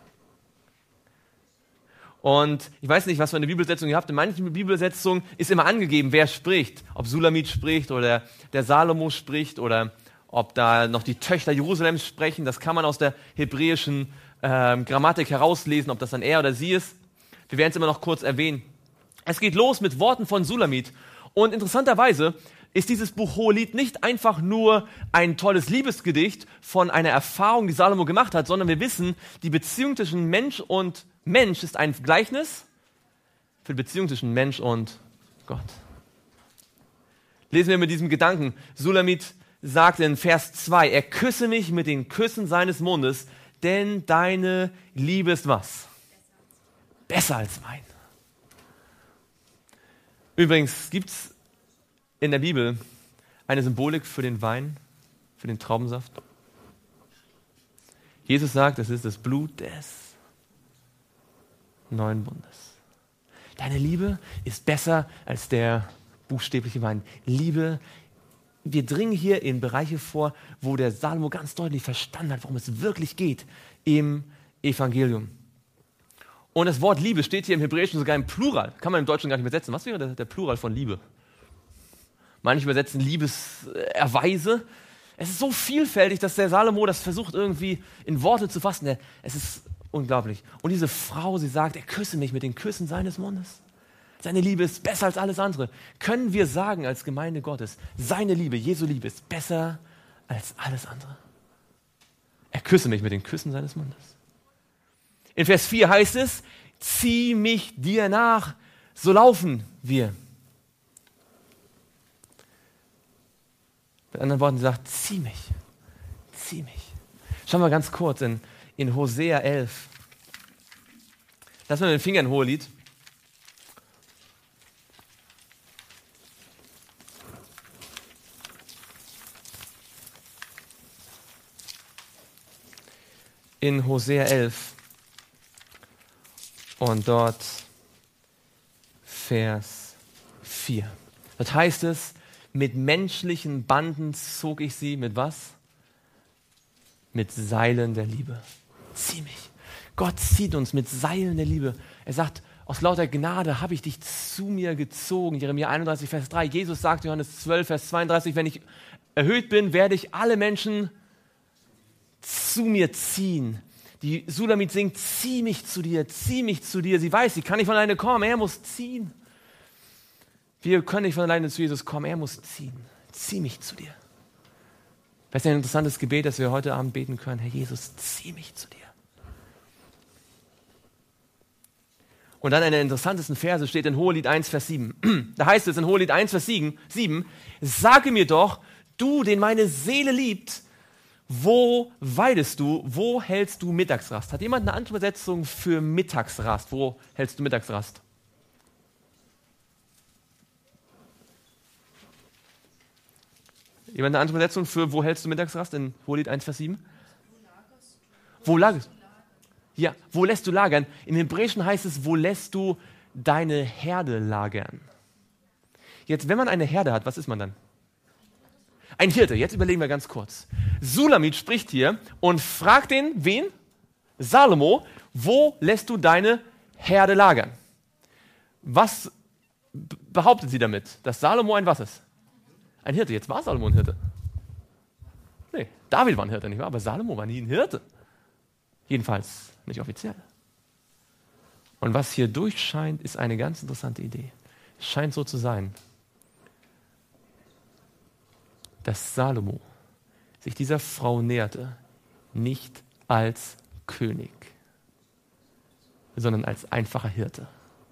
Und ich weiß nicht, was für eine Bibelsetzung ihr habt. In manchen Bibelsetzungen ist immer angegeben, wer spricht. Ob Sulamit spricht oder der Salomo spricht oder ob da noch die Töchter Jerusalems sprechen. Das kann man aus der hebräischen äh, Grammatik herauslesen, ob das dann er oder sie ist. Wir werden es immer noch kurz erwähnen. Es geht los mit Worten von Sulamit. Und interessanterweise ist dieses Buch Hohelied nicht einfach nur ein tolles Liebesgedicht von einer Erfahrung, die Salomo gemacht hat, sondern wir wissen, die Beziehung zwischen Mensch und Mensch ist ein Gleichnis für die Beziehung zwischen Mensch und Gott. Lesen wir mit diesem Gedanken. Sulamit sagt in Vers zwei, er küsse mich mit den Küssen seines Mundes, denn deine Liebe ist was? Besser als Wein. Übrigens gibt es in der Bibel eine Symbolik für den Wein, für den Traubensaft. Jesus sagt, es ist das Blut des neuen Bundes. Deine Liebe ist besser als der buchstäbliche Wein. Liebe, wir dringen hier in Bereiche vor, wo der Salomo ganz deutlich verstanden hat, worum es wirklich geht im Evangelium. Und das Wort Liebe steht hier im Hebräischen sogar im Plural. Kann man im Deutschen gar nicht übersetzen. Was wäre der, der Plural von Liebe? Manche übersetzen Liebeserweise. Es ist so vielfältig, dass der Salomo das versucht irgendwie in Worte zu fassen. Es ist unglaublich. Und diese Frau, sie sagt, er küsse mich mit den Küssen seines Mundes. Seine Liebe ist besser als alles andere. Können wir sagen als Gemeinde Gottes, seine Liebe, Jesu Liebe ist besser als alles andere? Er küsse mich mit den Küssen seines Mundes. In Vers vier heißt es, zieh mich dir nach, so laufen wir. Mit anderen Worten, sie sagt, zieh mich, zieh mich. Schauen wir ganz kurz in, in Hosea elf. Lass mal den Finger in Hohelied. In Hosea elf. Und dort Vers vier. Dort heißt es, mit menschlichen Banden zog ich sie, mit was? Mit Seilen der Liebe. Zieh mich. Gott zieht uns mit Seilen der Liebe. Er sagt, aus lauter Gnade habe ich dich zu mir gezogen. Jeremia einunddreißig, Vers drei. Jesus sagt, Johannes zwölf, Vers zweiunddreißig, wenn ich erhöht bin, werde ich alle Menschen zu mir ziehen. Die Sulamit singt, zieh mich zu dir, zieh mich zu dir. Sie weiß, sie kann nicht von alleine kommen, er muss ziehen. Wir können nicht von alleine zu Jesus kommen, er muss ziehen. Zieh mich zu dir. Das ist ein interessantes Gebet, das wir heute Abend beten können. Herr Jesus, zieh mich zu dir. Und dann eine interessantesten Verse steht in Hohelied eins, Vers sieben. Da heißt es in Hohelied eins, Vers sieben, sage mir doch, du, den meine Seele liebt, wo weidest du, wo hältst du Mittagsrast? Hat jemand eine andere Übersetzung für Mittagsrast? Wo hältst du Mittagsrast? Jemand eine andere Übersetzung für wo hältst du Mittagsrast in Hohelied eins, Vers sieben? Wo lagerst du? Ja, wo lässt du lagern? Im Hebräischen heißt es, wo lässt du deine Herde lagern? Jetzt, wenn man eine Herde hat, was ist man dann? Ein Hirte. Jetzt überlegen wir ganz kurz. Sulamit spricht hier und fragt den, wen? Salomo, wo lässt du deine Herde lagern? Was behauptet sie damit? Dass Salomo ein was ist? Ein Hirte. Jetzt war Salomo ein Hirte. Nee, David war ein Hirte, nicht wahr? Aber Salomo war nie ein Hirte. Jedenfalls nicht offiziell. Und was hier durchscheint, ist eine ganz interessante Idee. Es scheint so zu sein, dass Salomo sich dieser Frau näherte, nicht als König, sondern als einfacher Hirte.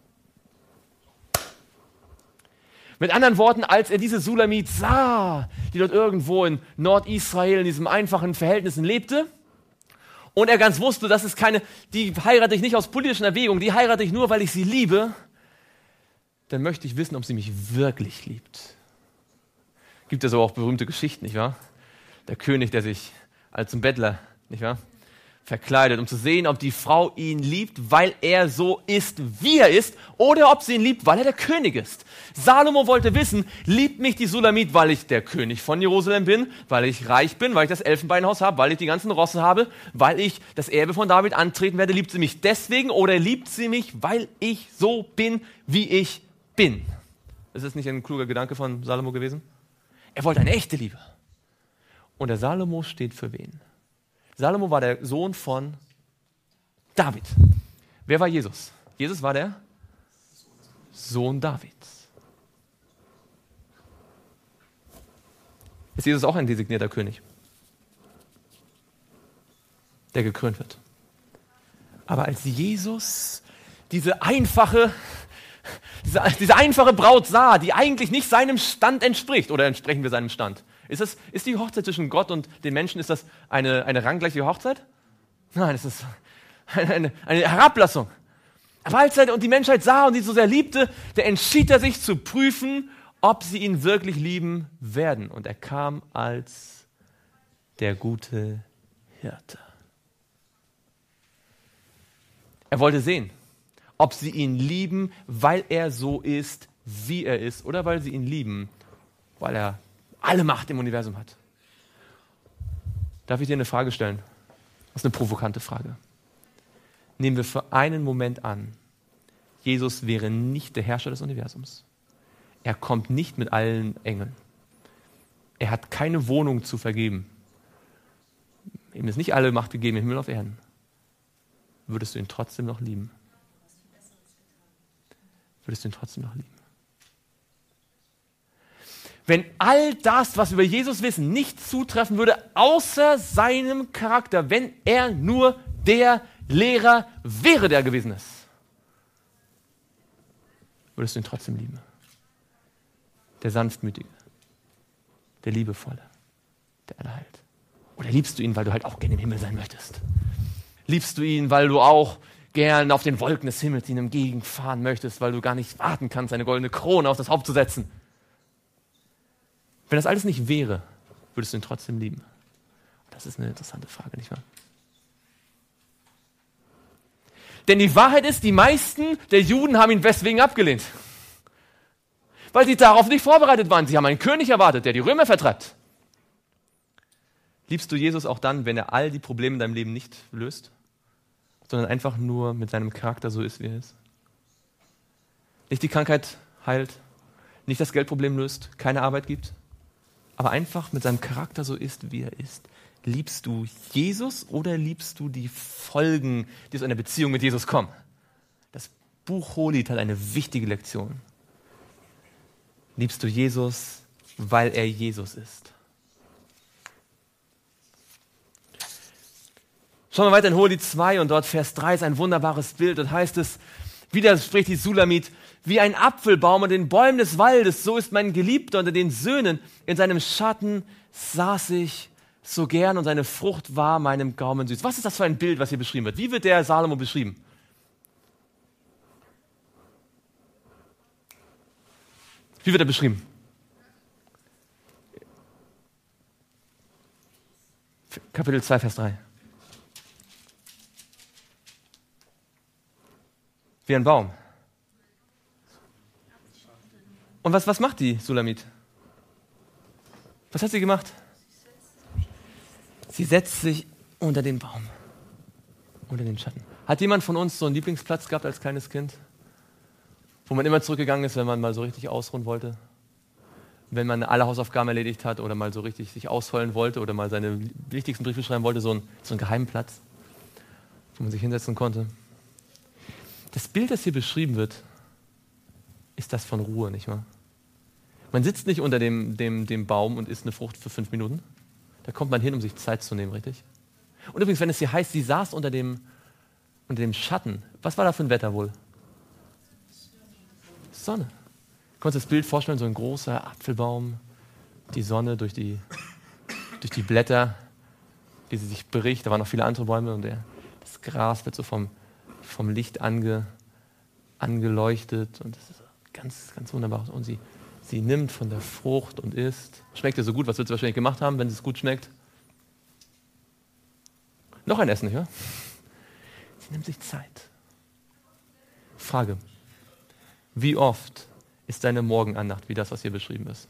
Mit anderen Worten, als er diese Sulamit sah, die dort irgendwo in Nordisrael in diesen einfachen Verhältnissen lebte, und er ganz wusste, das ist keine, die heirate ich nicht aus politischen Erwägungen, die heirate ich nur, weil ich sie liebe, dann möchte ich wissen, ob sie mich wirklich liebt. Gibt es aber auch berühmte Geschichten, nicht wahr? Der König, der sich als ein Bettler, nicht wahr, verkleidet, um zu sehen, ob die Frau ihn liebt, weil er so ist, wie er ist, oder ob sie ihn liebt, weil er der König ist. Salomo wollte wissen, liebt mich die Sulamit, weil ich der König von Jerusalem bin, weil ich reich bin, weil ich das Elfenbeinhaus habe, weil ich die ganzen Rosse habe, weil ich das Erbe von David antreten werde. Liebt sie mich deswegen oder liebt sie mich, weil ich so bin, wie ich bin? Ist das nicht ein kluger Gedanke von Salomo gewesen? Er wollte eine echte Liebe. Und der Salomo steht für wen? Salomo war der Sohn von David. Wer war Jesus? Jesus war der Sohn Davids. Ist Jesus auch ein designierter König, der gekrönt wird? Aber als Jesus diese einfache, diese, diese einfache Braut sah, die eigentlich nicht seinem Stand entspricht, oder entsprechen wir seinem Stand? Ist, es, ist die Hochzeit zwischen Gott und den Menschen, ist das eine, eine ranggleiche Hochzeit? Nein, es ist eine, eine, eine Herablassung. Aber als er und die Menschheit sah und sie so sehr liebte, da entschied er sich zu prüfen, ob sie ihn wirklich lieben werden. Und er kam als der gute Hirte. Er wollte sehen, ob sie ihn lieben, weil er so ist, wie er ist, oder weil sie ihn lieben, weil er alle Macht im Universum hat. Darf ich dir eine Frage stellen? Das ist eine provokante Frage. Nehmen wir für einen Moment an, Jesus wäre nicht der Herrscher des Universums. Er kommt nicht mit allen Engeln. Er hat keine Wohnung zu vergeben. Ihm ist nicht alle Macht gegeben im Himmel auf Erden. Würdest du ihn trotzdem noch lieben? Würdest du ihn trotzdem noch lieben? Wenn all das, was wir über Jesus wissen, nicht zutreffen würde, außer seinem Charakter, wenn er nur der Lehrer wäre, der gewesen ist, würdest du ihn trotzdem lieben? Der Sanftmütige, der Liebevolle, der Allerheilt. Oder liebst du ihn, weil du halt auch gerne im Himmel sein möchtest? Liebst du ihn, weil du auch gern auf den Wolken des Himmels ihm entgegenfahren möchtest, weil du gar nicht warten kannst, eine goldene Krone auf das Haupt zu setzen? Wenn das alles nicht wäre, würdest du ihn trotzdem lieben? Das ist eine interessante Frage, nicht wahr? Denn die Wahrheit ist, die meisten der Juden haben ihn weswegen abgelehnt. Weil sie darauf nicht vorbereitet waren. Sie haben einen König erwartet, der die Römer vertreibt. Liebst du Jesus auch dann, wenn er all die Probleme in deinem Leben nicht löst, sondern einfach nur mit seinem Charakter so ist, wie er ist? Nicht die Krankheit heilt, nicht das Geldproblem löst, keine Arbeit gibt, aber einfach mit seinem Charakter so ist, wie er ist. Liebst du Jesus oder liebst du die Folgen, die aus einer Beziehung mit Jesus kommen? Das Buch Hohelied hat eine wichtige Lektion. Liebst du Jesus, weil er Jesus ist? Schauen wir weiter in Hohelied zwei und dort Vers drei ist ein wunderbares Bild. Dort heißt es, wieder spricht die Sulamit, wie ein Apfelbaum unter den Bäumen des Waldes, so ist mein Geliebter unter den Söhnen. In seinem Schatten saß ich so gern und seine Frucht war meinem Gaumen süß. Was ist das für ein Bild, was hier beschrieben wird? Wie wird der Salomo beschrieben? Wie wird er beschrieben? Kapitel zwei, Vers drei. Wie ein Baum. Und was, was macht die Sulamit? Was hat sie gemacht? Sie setzt sich unter den Baum, unter den Schatten. Hat jemand von uns so einen Lieblingsplatz gehabt als kleines Kind? Wo man immer zurückgegangen ist, wenn man mal so richtig ausruhen wollte? Wenn man alle Hausaufgaben erledigt hat oder mal so richtig sich ausheulen wollte oder mal seine wichtigsten Briefe schreiben wollte, so einen, so einen geheimen Platz, wo man sich hinsetzen konnte. Das Bild, das hier beschrieben wird, ist das von Ruhe, nicht wahr? Man sitzt nicht unter dem, dem, dem Baum und isst eine Frucht für fünf Minuten. Da kommt man hin, um sich Zeit zu nehmen, richtig? Und übrigens, wenn es hier heißt, sie saß unter dem, unter dem Schatten, was war da für ein Wetter wohl? Sonne. Du kannst das Bild vorstellen, so ein großer Apfelbaum, die Sonne durch die, durch die Blätter, wie sie sich bricht. Da waren noch viele andere Bäume und der, das Gras wird so vom, vom Licht ange, angeleuchtet und das ist ganz, ganz wunderbar. Und sie, sie nimmt von der Frucht und isst. Schmeckt ihr so gut? Was wird sie wahrscheinlich gemacht haben, wenn es gut schmeckt? Noch ein Essen, nicht wahr? Sie nimmt sich Zeit. Frage: Wie oft ist deine Morgenandacht wie das, was hier beschrieben ist?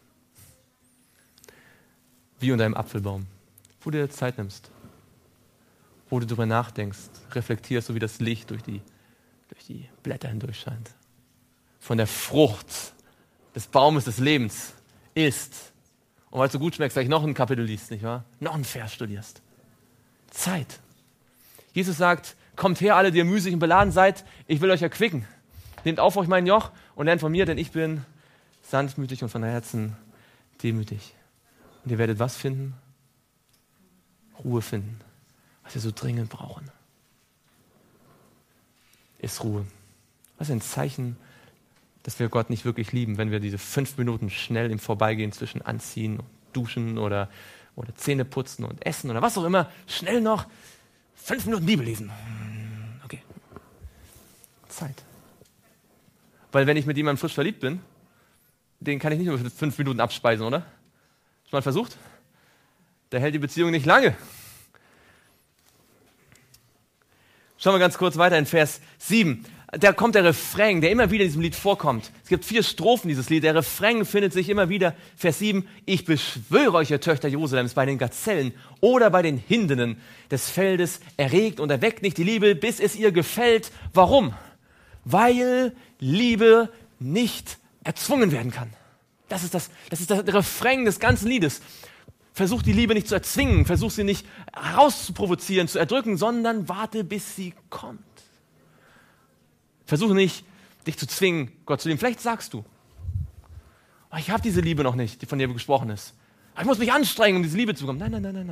Wie unter einem Apfelbaum, wo du dir Zeit nimmst, wo du darüber nachdenkst, reflektierst, so wie das Licht durch die, durch die Blätter hindurch scheint. Von der Frucht des Baumes des Lebens isst. Und weil es so gut schmeckt, gleich noch ein Kapitel liest, nicht wahr? Noch ein Vers studierst. Zeit. Jesus sagt, kommt her, alle, die ihr müßig und beladen seid, ich will euch erquicken. Nehmt auf euch mein Joch und lernt von mir, denn ich bin sanftmütig und von Herzen demütig. Und ihr werdet was finden? Ruhe finden. Was wir so dringend brauchen, ist Ruhe. Was ist ein Zeichen, dass wir Gott nicht wirklich lieben, wenn wir diese fünf Minuten schnell im Vorbeigehen zwischen Anziehen und Duschen oder, oder Zähne putzen und Essen oder was auch immer, schnell noch fünf Minuten Bibel lesen. Okay. Zeit. Weil wenn ich mit jemandem frisch verliebt bin, den kann ich nicht nur für fünf Minuten abspeisen, oder? Schon mal versucht? Da hält die Beziehung nicht lange. Schauen wir ganz kurz weiter in Vers sieben. Da kommt der Refrain, der immer wieder in diesem Lied vorkommt. Es gibt vier Strophen dieses Lied. Der Refrain findet sich immer wieder. Vers sieben. Ich beschwöre euch, ihr Töchter Jerusalems, bei den Gazellen oder bei den Hindenen des Feldes, erregt und erweckt nicht die Liebe, bis es ihr gefällt. Warum? Weil Liebe nicht erzwungen werden kann. Das ist, das, das ist der Refrain des ganzen Liedes. Versuch die Liebe nicht zu erzwingen, versuch sie nicht herauszuprovozieren, zu erdrücken, sondern warte, bis sie kommt. Versuche nicht, dich zu zwingen, Gott zu lieben. Vielleicht sagst du, oh, ich habe diese Liebe noch nicht, die von dir gesprochen ist. Aber ich muss mich anstrengen, um diese Liebe zu bekommen. Nein, nein, nein, nein,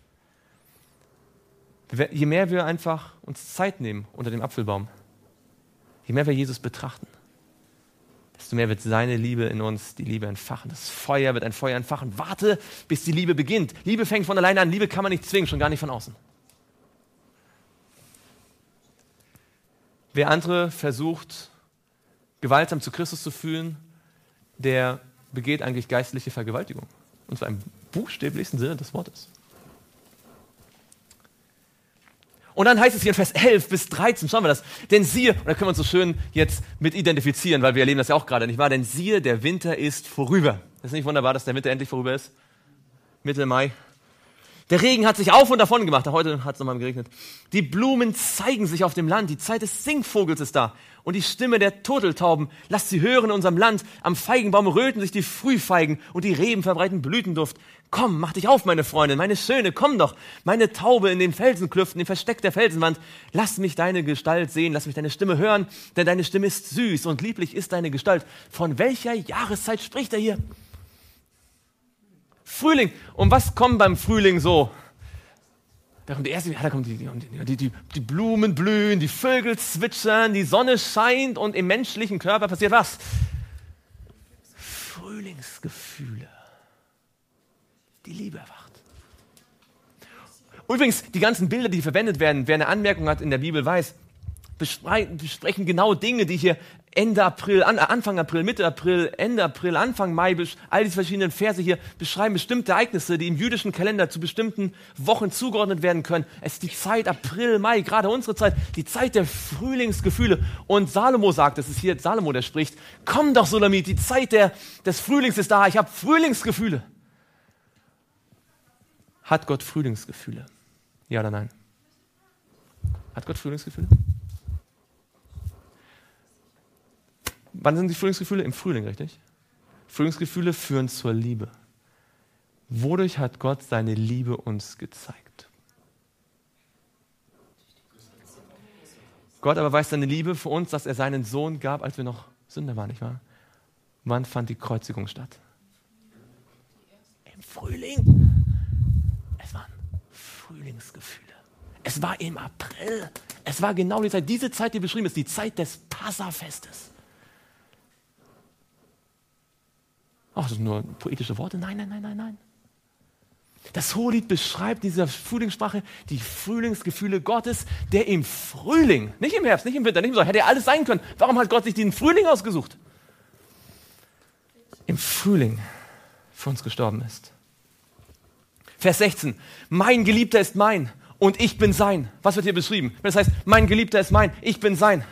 nein. Je mehr wir einfach uns Zeit nehmen unter dem Apfelbaum, je mehr wir Jesus betrachten, desto mehr wird seine Liebe in uns die Liebe entfachen. Das Feuer wird ein Feuer entfachen. Warte, bis die Liebe beginnt. Liebe fängt von alleine an. Liebe kann man nicht zwingen, schon gar nicht von außen. Wer andere versucht, gewaltsam zu Christus zu fühlen, der begeht eigentlich geistliche Vergewaltigung. Und zwar im buchstäblichsten Sinne des Wortes. Und dann heißt es hier in Vers elf bis dreizehn, schauen wir das. Denn siehe, und da können wir uns so schön jetzt mit identifizieren, weil wir erleben das ja auch gerade, nicht wahr? Denn siehe, der Winter ist vorüber. Ist nicht wunderbar, dass der Winter endlich vorüber ist? Mitte Mai. Der Regen hat sich auf und davon gemacht. Heute hat es nochmal geregnet. Die Blumen zeigen sich auf dem Land. Die Zeit des Singvogels ist da. Und die Stimme der Turteltauben, lasst sie hören in unserem Land. Am Feigenbaum röten sich die Frühfeigen und die Reben verbreiten Blütenduft. Komm, mach dich auf, meine Freundin, meine Schöne, komm doch. Meine Taube in den Felsenklüften, im Versteck der Felsenwand. Lass mich deine Gestalt sehen, lass mich deine Stimme hören, denn deine Stimme ist süß und lieblich ist deine Gestalt. Von welcher Jahreszeit spricht er hier? Frühling. Und was kommt beim Frühling so? Da kommt die erste, ja, da kommt die, die, die, die Blumen blühen, die Vögel zwitschern, die Sonne scheint und im menschlichen Körper passiert was? Frühlingsgefühle. Die Liebe erwacht. Übrigens, die ganzen Bilder, die verwendet werden, wer eine Anmerkung hat in der Bibel weiß, besprechen genau Dinge, die hier Ende April, Anfang April, Mitte April, Ende April, Anfang Mai, all diese verschiedenen Verse hier beschreiben bestimmte Ereignisse, die im jüdischen Kalender zu bestimmten Wochen zugeordnet werden können. Es ist die Zeit April, Mai, gerade unsere Zeit, die Zeit der Frühlingsgefühle. Und Salomo sagt, es ist hier Salomo, der spricht, komm doch Sulamit, die Zeit der, des Frühlings ist da, ich habe Frühlingsgefühle. Hat Gott Frühlingsgefühle? Ja oder nein? Hat Gott Frühlingsgefühle? Wann sind die Frühlingsgefühle? Im Frühling, richtig? Frühlingsgefühle führen zur Liebe. Wodurch hat Gott seine Liebe uns gezeigt? Gott aber weiß seine Liebe für uns, dass er seinen Sohn gab, als wir noch Sünder waren, nicht wahr? Wann fand die Kreuzigung statt? Im Frühling. Es war ein Frühlingsgefühle. Es war im April. Es war genau die Zeit, diese Zeit, die beschrieben ist, die Zeit des Passafestes. Ach, das sind nur poetische Worte? Nein, nein, nein, nein, nein. Das Hohelied beschreibt diese Frühlingssprache die Frühlingsgefühle Gottes, der im Frühling, nicht im Herbst, nicht im Winter, nicht im Sommer, hätte ja alles sein können. Warum hat Gott sich den Frühling ausgesucht? Im Frühling für uns gestorben ist. Vers sechzehn, mein Geliebter ist mein und ich bin sein. Was wird hier beschrieben? Das heißt, mein Geliebter ist mein, ich bin sein.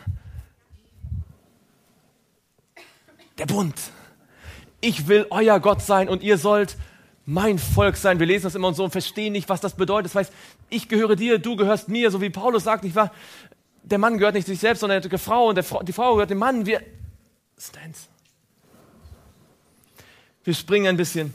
Der Bund. Ich will euer Gott sein und ihr sollt mein Volk sein. Wir lesen das immer und so und verstehen nicht, was das bedeutet. Das heißt, ich gehöre dir, du gehörst mir, so wie Paulus sagt, nicht wahr? Der Mann gehört nicht sich selbst, sondern die Frau und der Frau, die Frau gehört dem Mann. Wir, Stans. Wir springen ein bisschen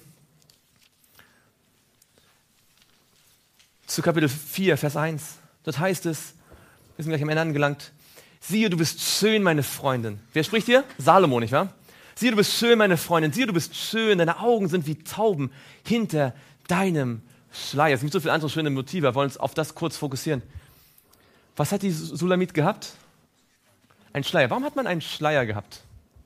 zu Kapitel vier, Vers eins. Dort heißt es, wir sind gleich am Ende angelangt, siehe, du bist schön, meine Freundin. Wer spricht hier? Salomo, nicht wahr? Siehe, du bist schön, meine Freundin. Siehe, du bist schön. Deine Augen sind wie Tauben hinter deinem Schleier. Es gibt so viele andere schöne Motive. Wir wollen uns auf das kurz fokussieren. Was hat die Sulamit gehabt? Ein Schleier. Warum hat man einen Schleier gehabt?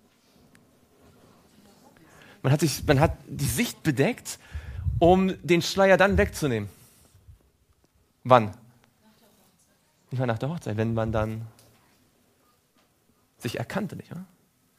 Man hat, sich, man hat die Sicht bedeckt, um den Schleier dann wegzunehmen. Wann? Nicht mal nach der Hochzeit, wenn man dann sich erkannte, nicht wahr?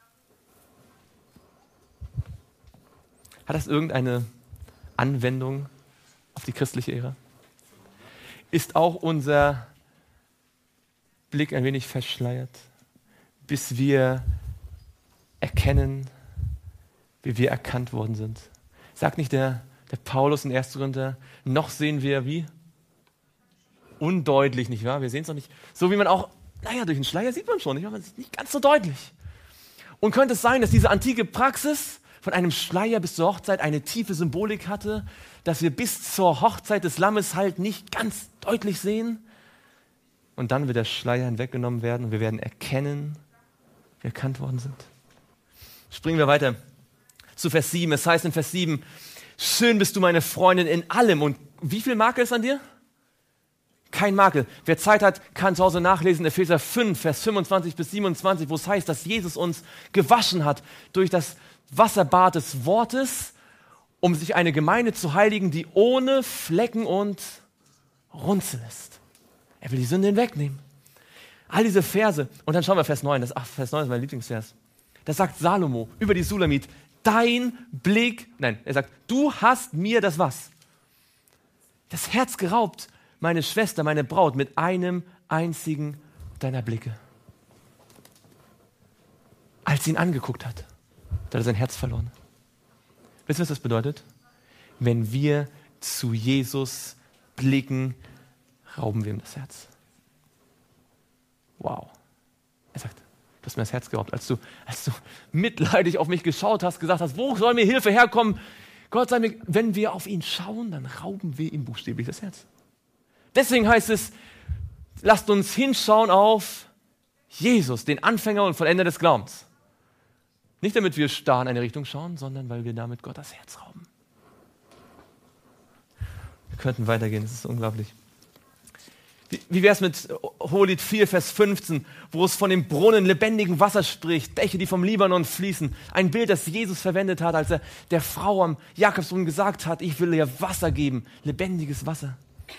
Hat das irgendeine Anwendung auf die christliche Ära? Ist auch unser Blick ein wenig verschleiert, bis wir erkennen, wie wir erkannt worden sind? Sagt nicht der, der Paulus in erster Korinther, noch sehen wir wie? Undeutlich, nicht wahr? Wir sehen es noch nicht. So wie man auch, naja, durch den Schleier sieht man schon, nicht wahr? Man sieht nicht ganz so deutlich. Und könnte es sein, dass diese antike Praxis von einem Schleier bis zur Hochzeit eine tiefe Symbolik hatte, dass wir bis zur Hochzeit des Lammes halt nicht ganz deutlich sehen. Und dann wird der Schleier hinweggenommen werden und wir werden erkennen, wie wir erkannt worden sind. Springen wir weiter zu Vers sieben. Es heißt in Vers sieben, schön bist du meine Freundin in allem. Und wie viel Makel ist an dir? Kein Makel. Wer Zeit hat, kann zu Hause nachlesen, Epheser fünf, Vers fünfundzwanzig bis siebenundzwanzig, wo es heißt, dass Jesus uns gewaschen hat durch das Wasserbad des Wortes, um sich eine Gemeinde zu heiligen, die ohne Flecken und Runzel ist. Er will die Sünde hinwegnehmen. All diese Verse. Und dann schauen wir Vers neun. Das, ach, Vers neun ist mein Lieblingsvers. Da sagt Salomo über die Sulamit, dein Blick, nein, er sagt, du hast mir das was? Das Herz geraubt, meine Schwester, meine Braut, mit einem einzigen deiner Blicke. Als sie ihn angeguckt hat, da hat er sein Herz verloren. Wisst ihr, was das bedeutet? Wenn wir zu Jesus blicken, rauben wir ihm das Herz. Wow. Er sagt, du hast mir das Herz geraubt. Als du, als du mitleidig auf mich geschaut hast, gesagt hast, wo soll mir Hilfe herkommen? Gott sei mir, wenn wir auf ihn schauen, dann rauben wir ihm buchstäblich das Herz. Deswegen heißt es, lasst uns hinschauen auf Jesus, den Anfänger und Vollender des Glaubens. Nicht damit wir starr in eine Richtung schauen, sondern weil wir damit Gott das Herz rauben. Wir könnten weitergehen, das ist unglaublich. Wie, wie wäre es mit Hohelied vier, Vers fünfzehn, wo es von dem Brunnen lebendigen Wasser spricht, Bäche, die vom Libanon fließen. Ein Bild, das Jesus verwendet hat, als er der Frau am Jakobsbrunnen gesagt hat, ich will ihr Wasser geben, lebendiges Wasser.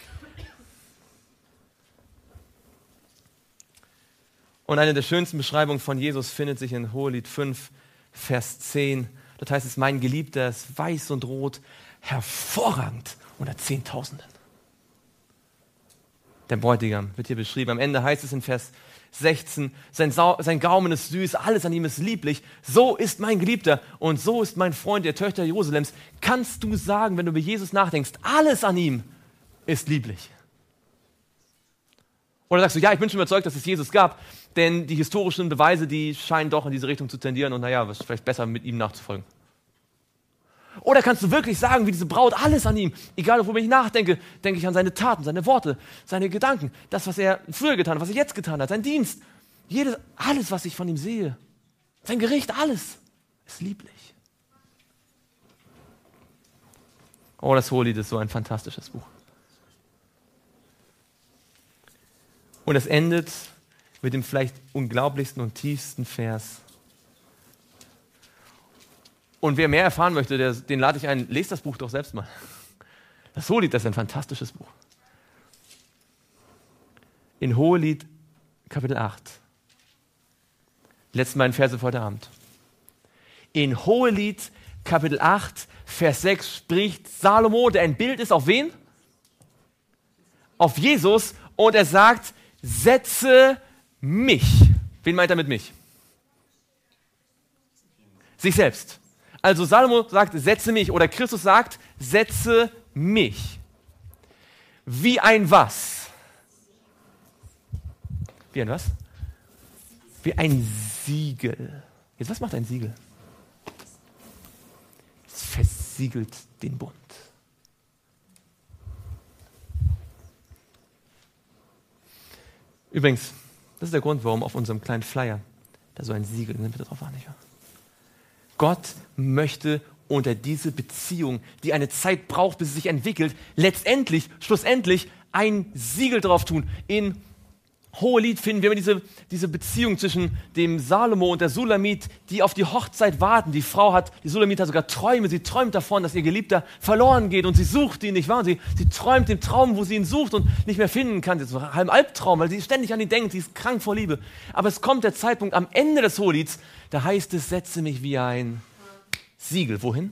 Und eine der schönsten Beschreibungen von Jesus findet sich in Hohelied fünf, Vers zehn. Dort heißt es, mein Geliebter ist weiß und rot, hervorragend unter Zehntausenden. Der Bräutigam wird hier beschrieben. Am Ende heißt es in Vers sechzehn, sein, Sau- sein Gaumen ist süß, alles an ihm ist lieblich. So ist mein Geliebter und so ist mein Freund, der Töchter Jerusalems. Kannst du sagen, wenn du über Jesus nachdenkst, alles an ihm ist lieblich? Oder sagst du, ja, ich bin schon überzeugt, dass es Jesus gab, denn die historischen Beweise, die scheinen doch in diese Richtung zu tendieren und naja, es ist vielleicht besser, mit ihm nachzufolgen. Oder kannst du wirklich sagen, wie diese Braut, alles an ihm, egal worüber ich nachdenke, denke ich an seine Taten, seine Worte, seine Gedanken, das, was er früher getan hat, was er jetzt getan hat, sein Dienst, jedes, alles, was ich von ihm sehe, sein Gericht, alles ist lieblich. Oh, das Hohelied ist so ein fantastisches Buch. Und es endet mit dem vielleicht unglaublichsten und tiefsten Vers. Und wer mehr erfahren möchte, der, den lade ich ein, lest das Buch doch selbst mal. Das Hohelied, das ist ein fantastisches Buch. In Hohelied Kapitel acht. Die letzten beiden Verse für heute Abend. In Hohelied Kapitel acht, Vers sechs spricht Salomo, der ein Bild ist auf wen? Auf Jesus. Und er sagt, setze mich. Wen meint er mit mich? Sich selbst. Also Salomo sagt, setze mich. Oder Christus sagt, setze mich. Wie ein was? Wie ein was? Wie ein Siegel. Jetzt, was macht ein Siegel? Es versiegelt den Bund. Übrigens, das ist der Grund, warum auf unserem kleinen Flyer da so ein Siegel, nimmt bitte drauf an, nicht wahr? Gott möchte unter diese Beziehung, die eine Zeit braucht, bis sie sich entwickelt, letztendlich, schlussendlich ein Siegel drauf tun. In Hohelied finden wir diese, diese Beziehung zwischen dem Salomo und der Sulamit, die auf die Hochzeit warten. Die Frau hat, die Sulamit hat sogar Träume. Sie träumt davon, dass ihr Geliebter verloren geht und sie sucht ihn, nicht wahr? Und sie, sie träumt den Traum, wo sie ihn sucht und nicht mehr finden kann. Das ist so ein halber Albtraum, weil sie ständig an ihn denkt. Sie ist krank vor Liebe. Aber es kommt der Zeitpunkt am Ende des Hohelieds, da heißt es, setze mich wie ein Siegel. Wohin?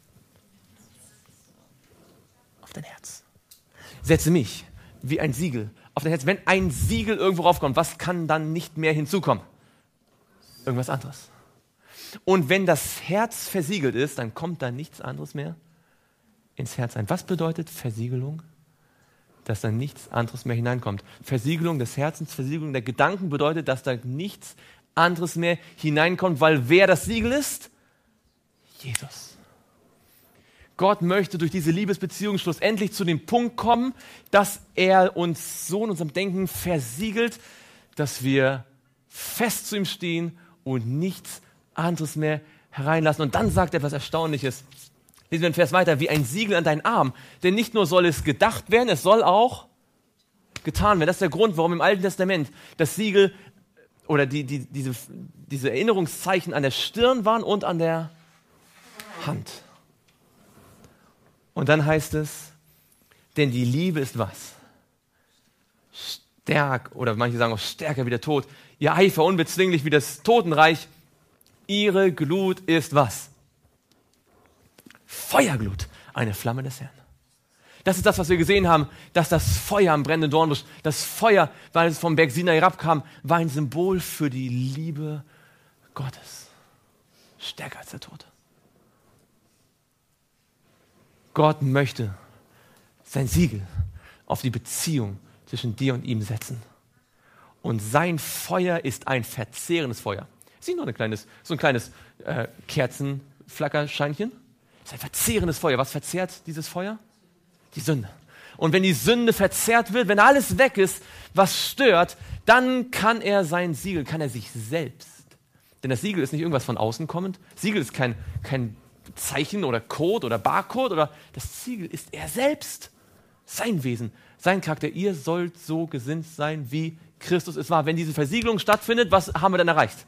Auf dein Herz. Setze mich wie ein Siegel auf dein Herz. Wenn ein Siegel irgendwo raufkommt, was kann dann nicht mehr hinzukommen? Irgendwas anderes. Und wenn das Herz versiegelt ist, dann kommt da nichts anderes mehr ins Herz ein. Was bedeutet Versiegelung? Dass da nichts anderes mehr hineinkommt. Versiegelung des Herzens, Versiegelung der Gedanken bedeutet, dass da nichts anderes mehr hineinkommt, weil wer das Siegel ist? Jesus. Gott möchte durch diese Liebesbeziehung schlussendlich zu dem Punkt kommen, dass er uns so in unserem Denken versiegelt, dass wir fest zu ihm stehen und nichts anderes mehr hereinlassen. Und dann sagt er etwas Erstaunliches. Lesen wir den Vers weiter, wie ein Siegel an deinen Arm. Denn nicht nur soll es gedacht werden, es soll auch getan werden. Das ist der Grund, warum im Alten Testament das Siegel oder die, die, diese, diese Erinnerungszeichen an der Stirn waren und an der Hand. Und dann heißt es, denn die Liebe ist was? Stärk, oder manche sagen auch stärker wie der Tod. Ihr Eifer unbezwinglich wie das Totenreich. Ihre Glut ist was? Feuerglut, eine Flamme des Herrn. Das ist das, was wir gesehen haben, dass das Feuer am brennenden Dornbusch, das Feuer, weil es vom Berg Sinai herabkam, war ein Symbol für die Liebe Gottes. Stärker als der Tod. Gott möchte sein Siegel auf die Beziehung zwischen dir und ihm setzen. Und sein Feuer ist ein verzehrendes Feuer. Es ist nicht nur ein kleines, so ein kleines äh, Kerzenflackerscheinchen. Es ist ein verzehrendes Feuer. Was verzehrt dieses Feuer? Die Sünde. Und wenn die Sünde verzehrt wird, wenn alles weg ist, was stört, dann kann er sein Siegel, kann er sich selbst. Denn das Siegel ist nicht irgendwas von außen kommend. Siegel ist kein, kein Zeichen oder Code oder Barcode, oder das Siegel ist er selbst. Sein Wesen, sein Charakter. Ihr sollt so gesinnt sein, wie Christus es war. Wenn diese Versiegelung stattfindet, was haben wir dann erreicht?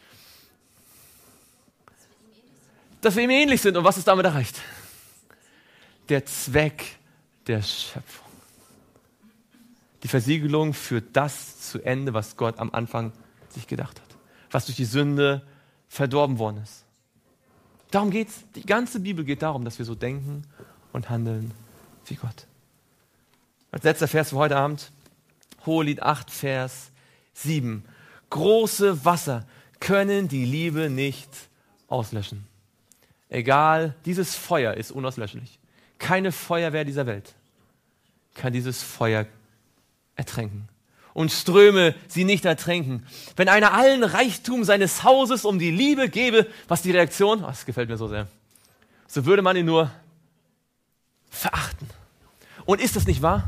Dass wir ihm ähnlich sind. Und was ist damit erreicht? Der Zweck der Schöpfung. Die Versiegelung führt das zu Ende, was Gott am Anfang sich gedacht hat. Was durch die Sünde verdorben worden ist. Darum geht's. Die ganze Bibel geht darum, dass wir so denken und handeln wie Gott. Als letzter Vers für heute Abend, Hohelied acht, Vers sieben. Große Wasser können die Liebe nicht auslöschen. Egal, dieses Feuer ist unauslöschlich. Keine Feuerwehr dieser Welt kann dieses Feuer ertränken. Und Ströme sie nicht ertränken. Wenn einer allen Reichtum seines Hauses um die Liebe gebe, was die Reaktion? Oh, das gefällt mir so sehr. So würde man ihn nur verachten. Und ist das nicht wahr?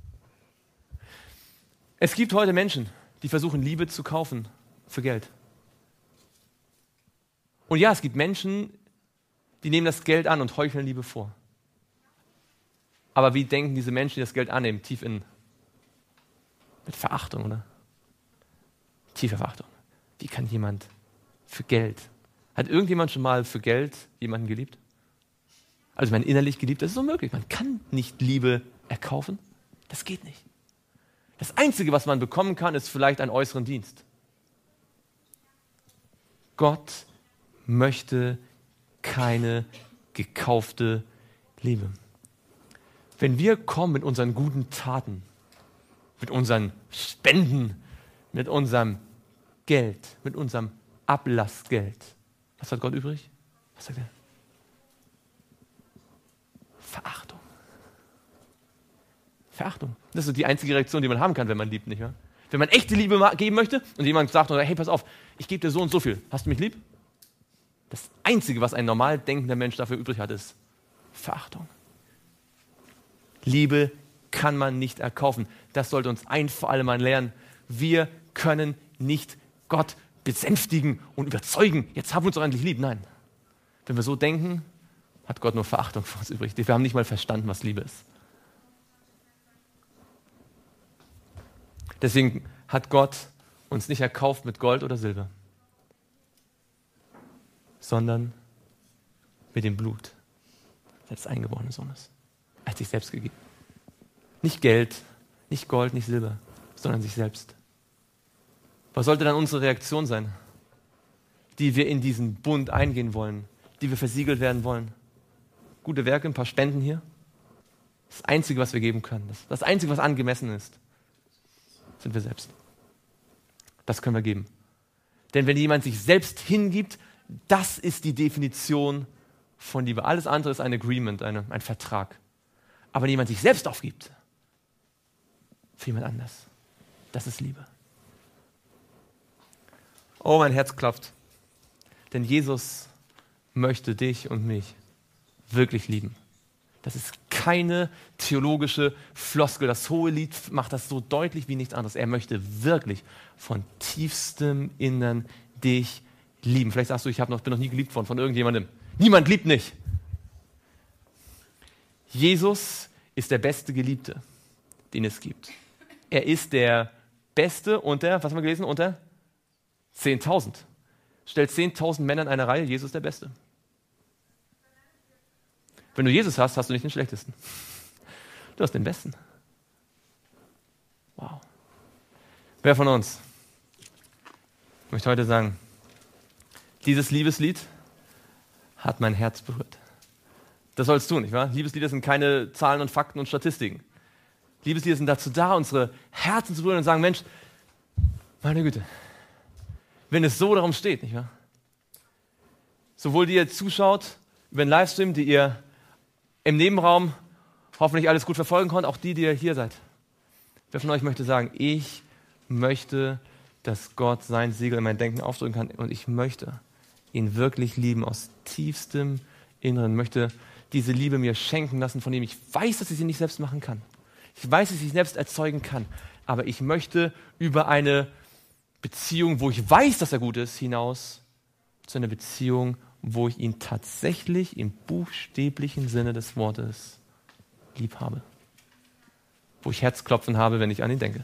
Es gibt heute Menschen, die versuchen, Liebe zu kaufen für Geld. Und ja, es gibt Menschen, die nehmen das Geld an und heucheln Liebe vor. Aber wie denken diese Menschen, die das Geld annehmen, tief innen? Mit Verachtung, oder? Tiefe Verachtung. Wie kann jemand für Geld? Hat irgendjemand schon mal für Geld jemanden geliebt? Also man innerlich geliebt, das ist unmöglich. Man kann nicht Liebe erkaufen. Das geht nicht. Das Einzige, was man bekommen kann, ist vielleicht einen äußeren Dienst. Gott möchte keine gekaufte Liebe. Wenn wir kommen mit unseren guten Taten, mit unseren Spenden, mit unserem Geld, mit unserem Ablassgeld, was hat Gott übrig? Was sagt er? Verachtung. Verachtung. Das ist die einzige Reaktion, die man haben kann, wenn man liebt, nicht wahr? Wenn man echte Liebe geben möchte und jemand sagt, hey, pass auf, ich gebe dir so und so viel. Hast du mich lieb? Das Einzige, was ein normal denkender Mensch dafür übrig hat, ist Verachtung. Liebe kann man nicht erkaufen. Das sollte uns ein für alle Mal lernen. Wir können nicht Gott besänftigen und überzeugen. Jetzt haben wir uns doch eigentlich lieb. Nein. Wenn wir so denken, hat Gott nur Verachtung für uns übrig. Wir haben nicht mal verstanden, was Liebe ist. Deswegen hat Gott uns nicht erkauft mit Gold oder Silber, sondern mit dem Blut des eingeborenen Sohnes. Er hat sich selbst gegeben. Nicht Geld, nicht Gold, nicht Silber, sondern sich selbst. Was sollte dann unsere Reaktion sein, die wir in diesen Bund eingehen wollen, die wir versiegelt werden wollen? Gute Werke, ein paar Spenden hier. Das Einzige, was wir geben können, das, das Einzige, was angemessen ist, sind wir selbst. Das können wir geben. Denn wenn jemand sich selbst hingibt, das ist die Definition von Liebe. Alles andere ist ein Agreement, eine, ein Vertrag. Aber wenn jemand sich selbst aufgibt, für jemand anders, das ist Liebe. Oh, mein Herz klopft. Denn Jesus möchte dich und mich wirklich lieben. Das ist keine theologische Floskel. Das Hohelied macht das so deutlich wie nichts anderes. Er möchte wirklich von tiefstem Innern dich lieben. Vielleicht sagst du, ich hab noch, bin noch nie geliebt worden von irgendjemandem. Niemand liebt nicht. Jesus ist der beste Geliebte, den es gibt. Er ist der Beste unter, was haben wir gelesen, unter zehntausend. Stellt zehntausend Männer in eine Reihe, Jesus ist der Beste. Wenn du Jesus hast, hast du nicht den Schlechtesten. Du hast den Besten. Wow. Wer von uns möchte heute sagen, dieses Liebeslied hat mein Herz berührt. Das sollst du, nicht wahr? Liebeslieder sind keine Zahlen und Fakten und Statistiken. Liebeslieder sind dazu da, unsere Herzen zu berühren und sagen, Mensch, meine Güte, wenn es so darum steht, nicht wahr? Sowohl die ihr zuschaut über den Livestream, die ihr im Nebenraum hoffentlich alles gut verfolgen konnte, auch die, die ihr hier seid. Wer von euch möchte sagen, ich möchte, dass Gott sein Siegel in mein Denken aufdrücken kann und ich möchte ihn wirklich lieben aus tiefstem Inneren, möchte diese Liebe mir schenken lassen, von dem ich weiß, dass ich sie nicht selbst machen kann. Ich weiß, dass ich sie selbst erzeugen kann, aber ich möchte über eine Beziehung, wo ich weiß, dass er gut ist, hinaus zu einer Beziehung, wo ich ihn tatsächlich im buchstäblichen Sinne des Wortes lieb habe. Wo ich Herzklopfen habe, wenn ich an ihn denke.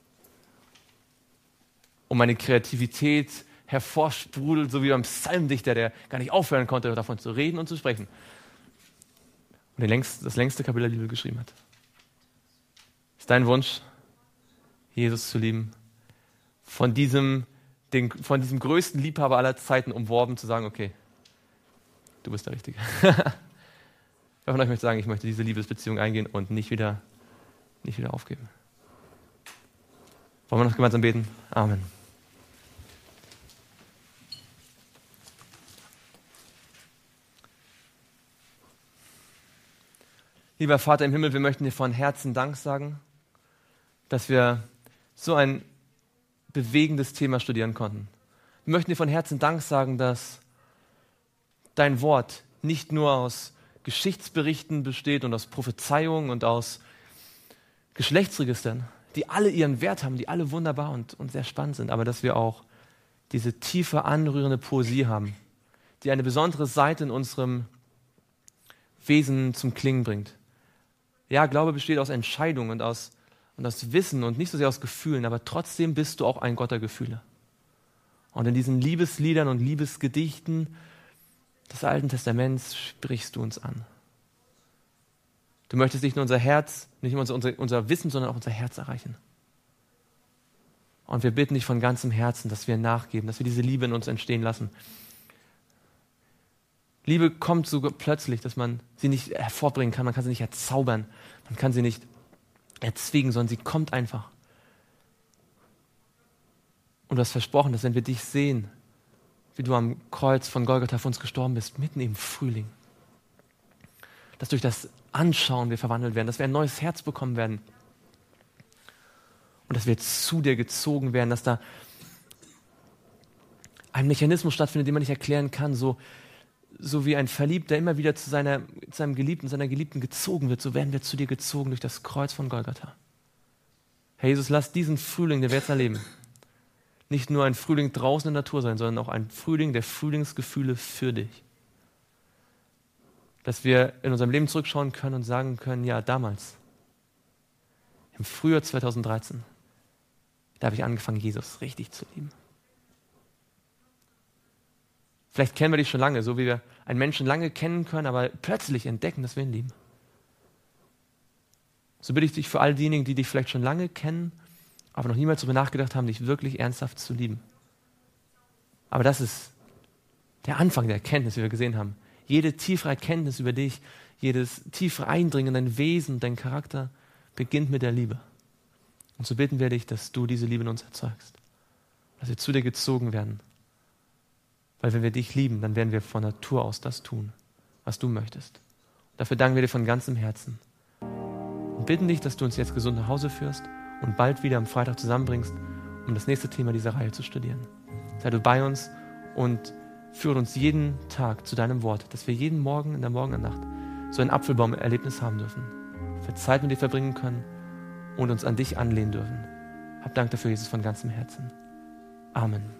Und meine Kreativität hervorsprudelt, so wie beim Psalmdichter, der gar nicht aufhören konnte, davon zu reden und zu sprechen. Und den längst, das längste Kapitel der Bibel geschrieben hat. Ist dein Wunsch, Jesus zu lieben? Von diesem, den, von diesem größten Liebhaber aller Zeiten umworben, zu sagen, okay, du bist der Richtige. Wer von euch möchte sagen, ich möchte diese Liebesbeziehung eingehen und nicht wieder, nicht wieder aufgeben? Wollen wir noch gemeinsam beten? Amen. Lieber Vater im Himmel, wir möchten dir von Herzen Dank sagen, dass wir so ein bewegendes Thema studieren konnten. Wir möchten dir von Herzen Dank sagen, dass dein Wort nicht nur aus Geschichtsberichten besteht und aus Prophezeiungen und aus Geschlechtsregistern, die alle ihren Wert haben, die alle wunderbar und, und sehr spannend sind, aber dass wir auch diese tiefe, anrührende Poesie haben, die eine besondere Seite in unserem Wesen zum Klingen bringt. Ja, Glaube besteht aus Entscheidungen und aus, und aus Wissen und nicht so sehr aus Gefühlen, aber trotzdem bist du auch ein Gott der Gefühle. Und in diesen Liebesliedern und Liebesgedichten des Alten Testaments sprichst du uns an. Du möchtest nicht nur unser Herz, nicht nur unser, unser, unser Wissen, sondern auch unser Herz erreichen. Und wir bitten dich von ganzem Herzen, dass wir nachgeben, dass wir diese Liebe in uns entstehen lassen. Liebe kommt so plötzlich, dass man sie nicht hervorbringen kann, man kann sie nicht erzaubern, man kann sie nicht erzwingen, sondern sie kommt einfach. Und du hast versprochen, dass wenn wir dich sehen, wie du am Kreuz von Golgatha für uns gestorben bist, mitten im Frühling, dass durch das Anschauen wir verwandelt werden, dass wir ein neues Herz bekommen werden und dass wir zu dir gezogen werden, dass da ein Mechanismus stattfindet, den man nicht erklären kann, so, so wie ein Verliebter immer wieder zu, seiner, zu seinem Geliebten, seiner Geliebten gezogen wird, so werden wir zu dir gezogen durch das Kreuz von Golgatha. Herr Jesus, lass diesen Frühling, den wir jetzt erleben, nicht nur ein Frühling draußen in der Natur sein, sondern auch ein Frühling der Frühlingsgefühle für dich. Dass wir in unserem Leben zurückschauen können und sagen können, ja, damals, im Frühjahr zweitausenddreizehn, da habe ich angefangen, Jesus richtig zu lieben. Vielleicht kennen wir dich schon lange, so wie wir einen Menschen lange kennen können, aber plötzlich entdecken, dass wir ihn lieben. So bitte ich dich für all diejenigen, die dich vielleicht schon lange kennen, aber noch niemals darüber nachgedacht haben, dich wirklich ernsthaft zu lieben. Aber das ist der Anfang der Erkenntnis, wie wir gesehen haben. Jede tiefere Erkenntnis über dich, jedes tiefere Eindringen in dein Wesen, dein Charakter, beginnt mit der Liebe. Und so bitten wir dich, dass du diese Liebe in uns erzeugst. Dass wir zu dir gezogen werden. Weil wenn wir dich lieben, dann werden wir von Natur aus das tun, was du möchtest. Und dafür danken wir dir von ganzem Herzen. Und bitten dich, dass du uns jetzt gesund nach Hause führst und bald wieder am Freitag zusammenbringst, um das nächste Thema dieser Reihe zu studieren. Sei du bei uns und führe uns jeden Tag zu deinem Wort, dass wir jeden Morgen in der Morgennacht so ein Apfelbaum-Erlebnis haben dürfen, für Zeit mit dir verbringen können und uns an dich anlehnen dürfen. Hab Dank dafür, Jesus, von ganzem Herzen. Amen.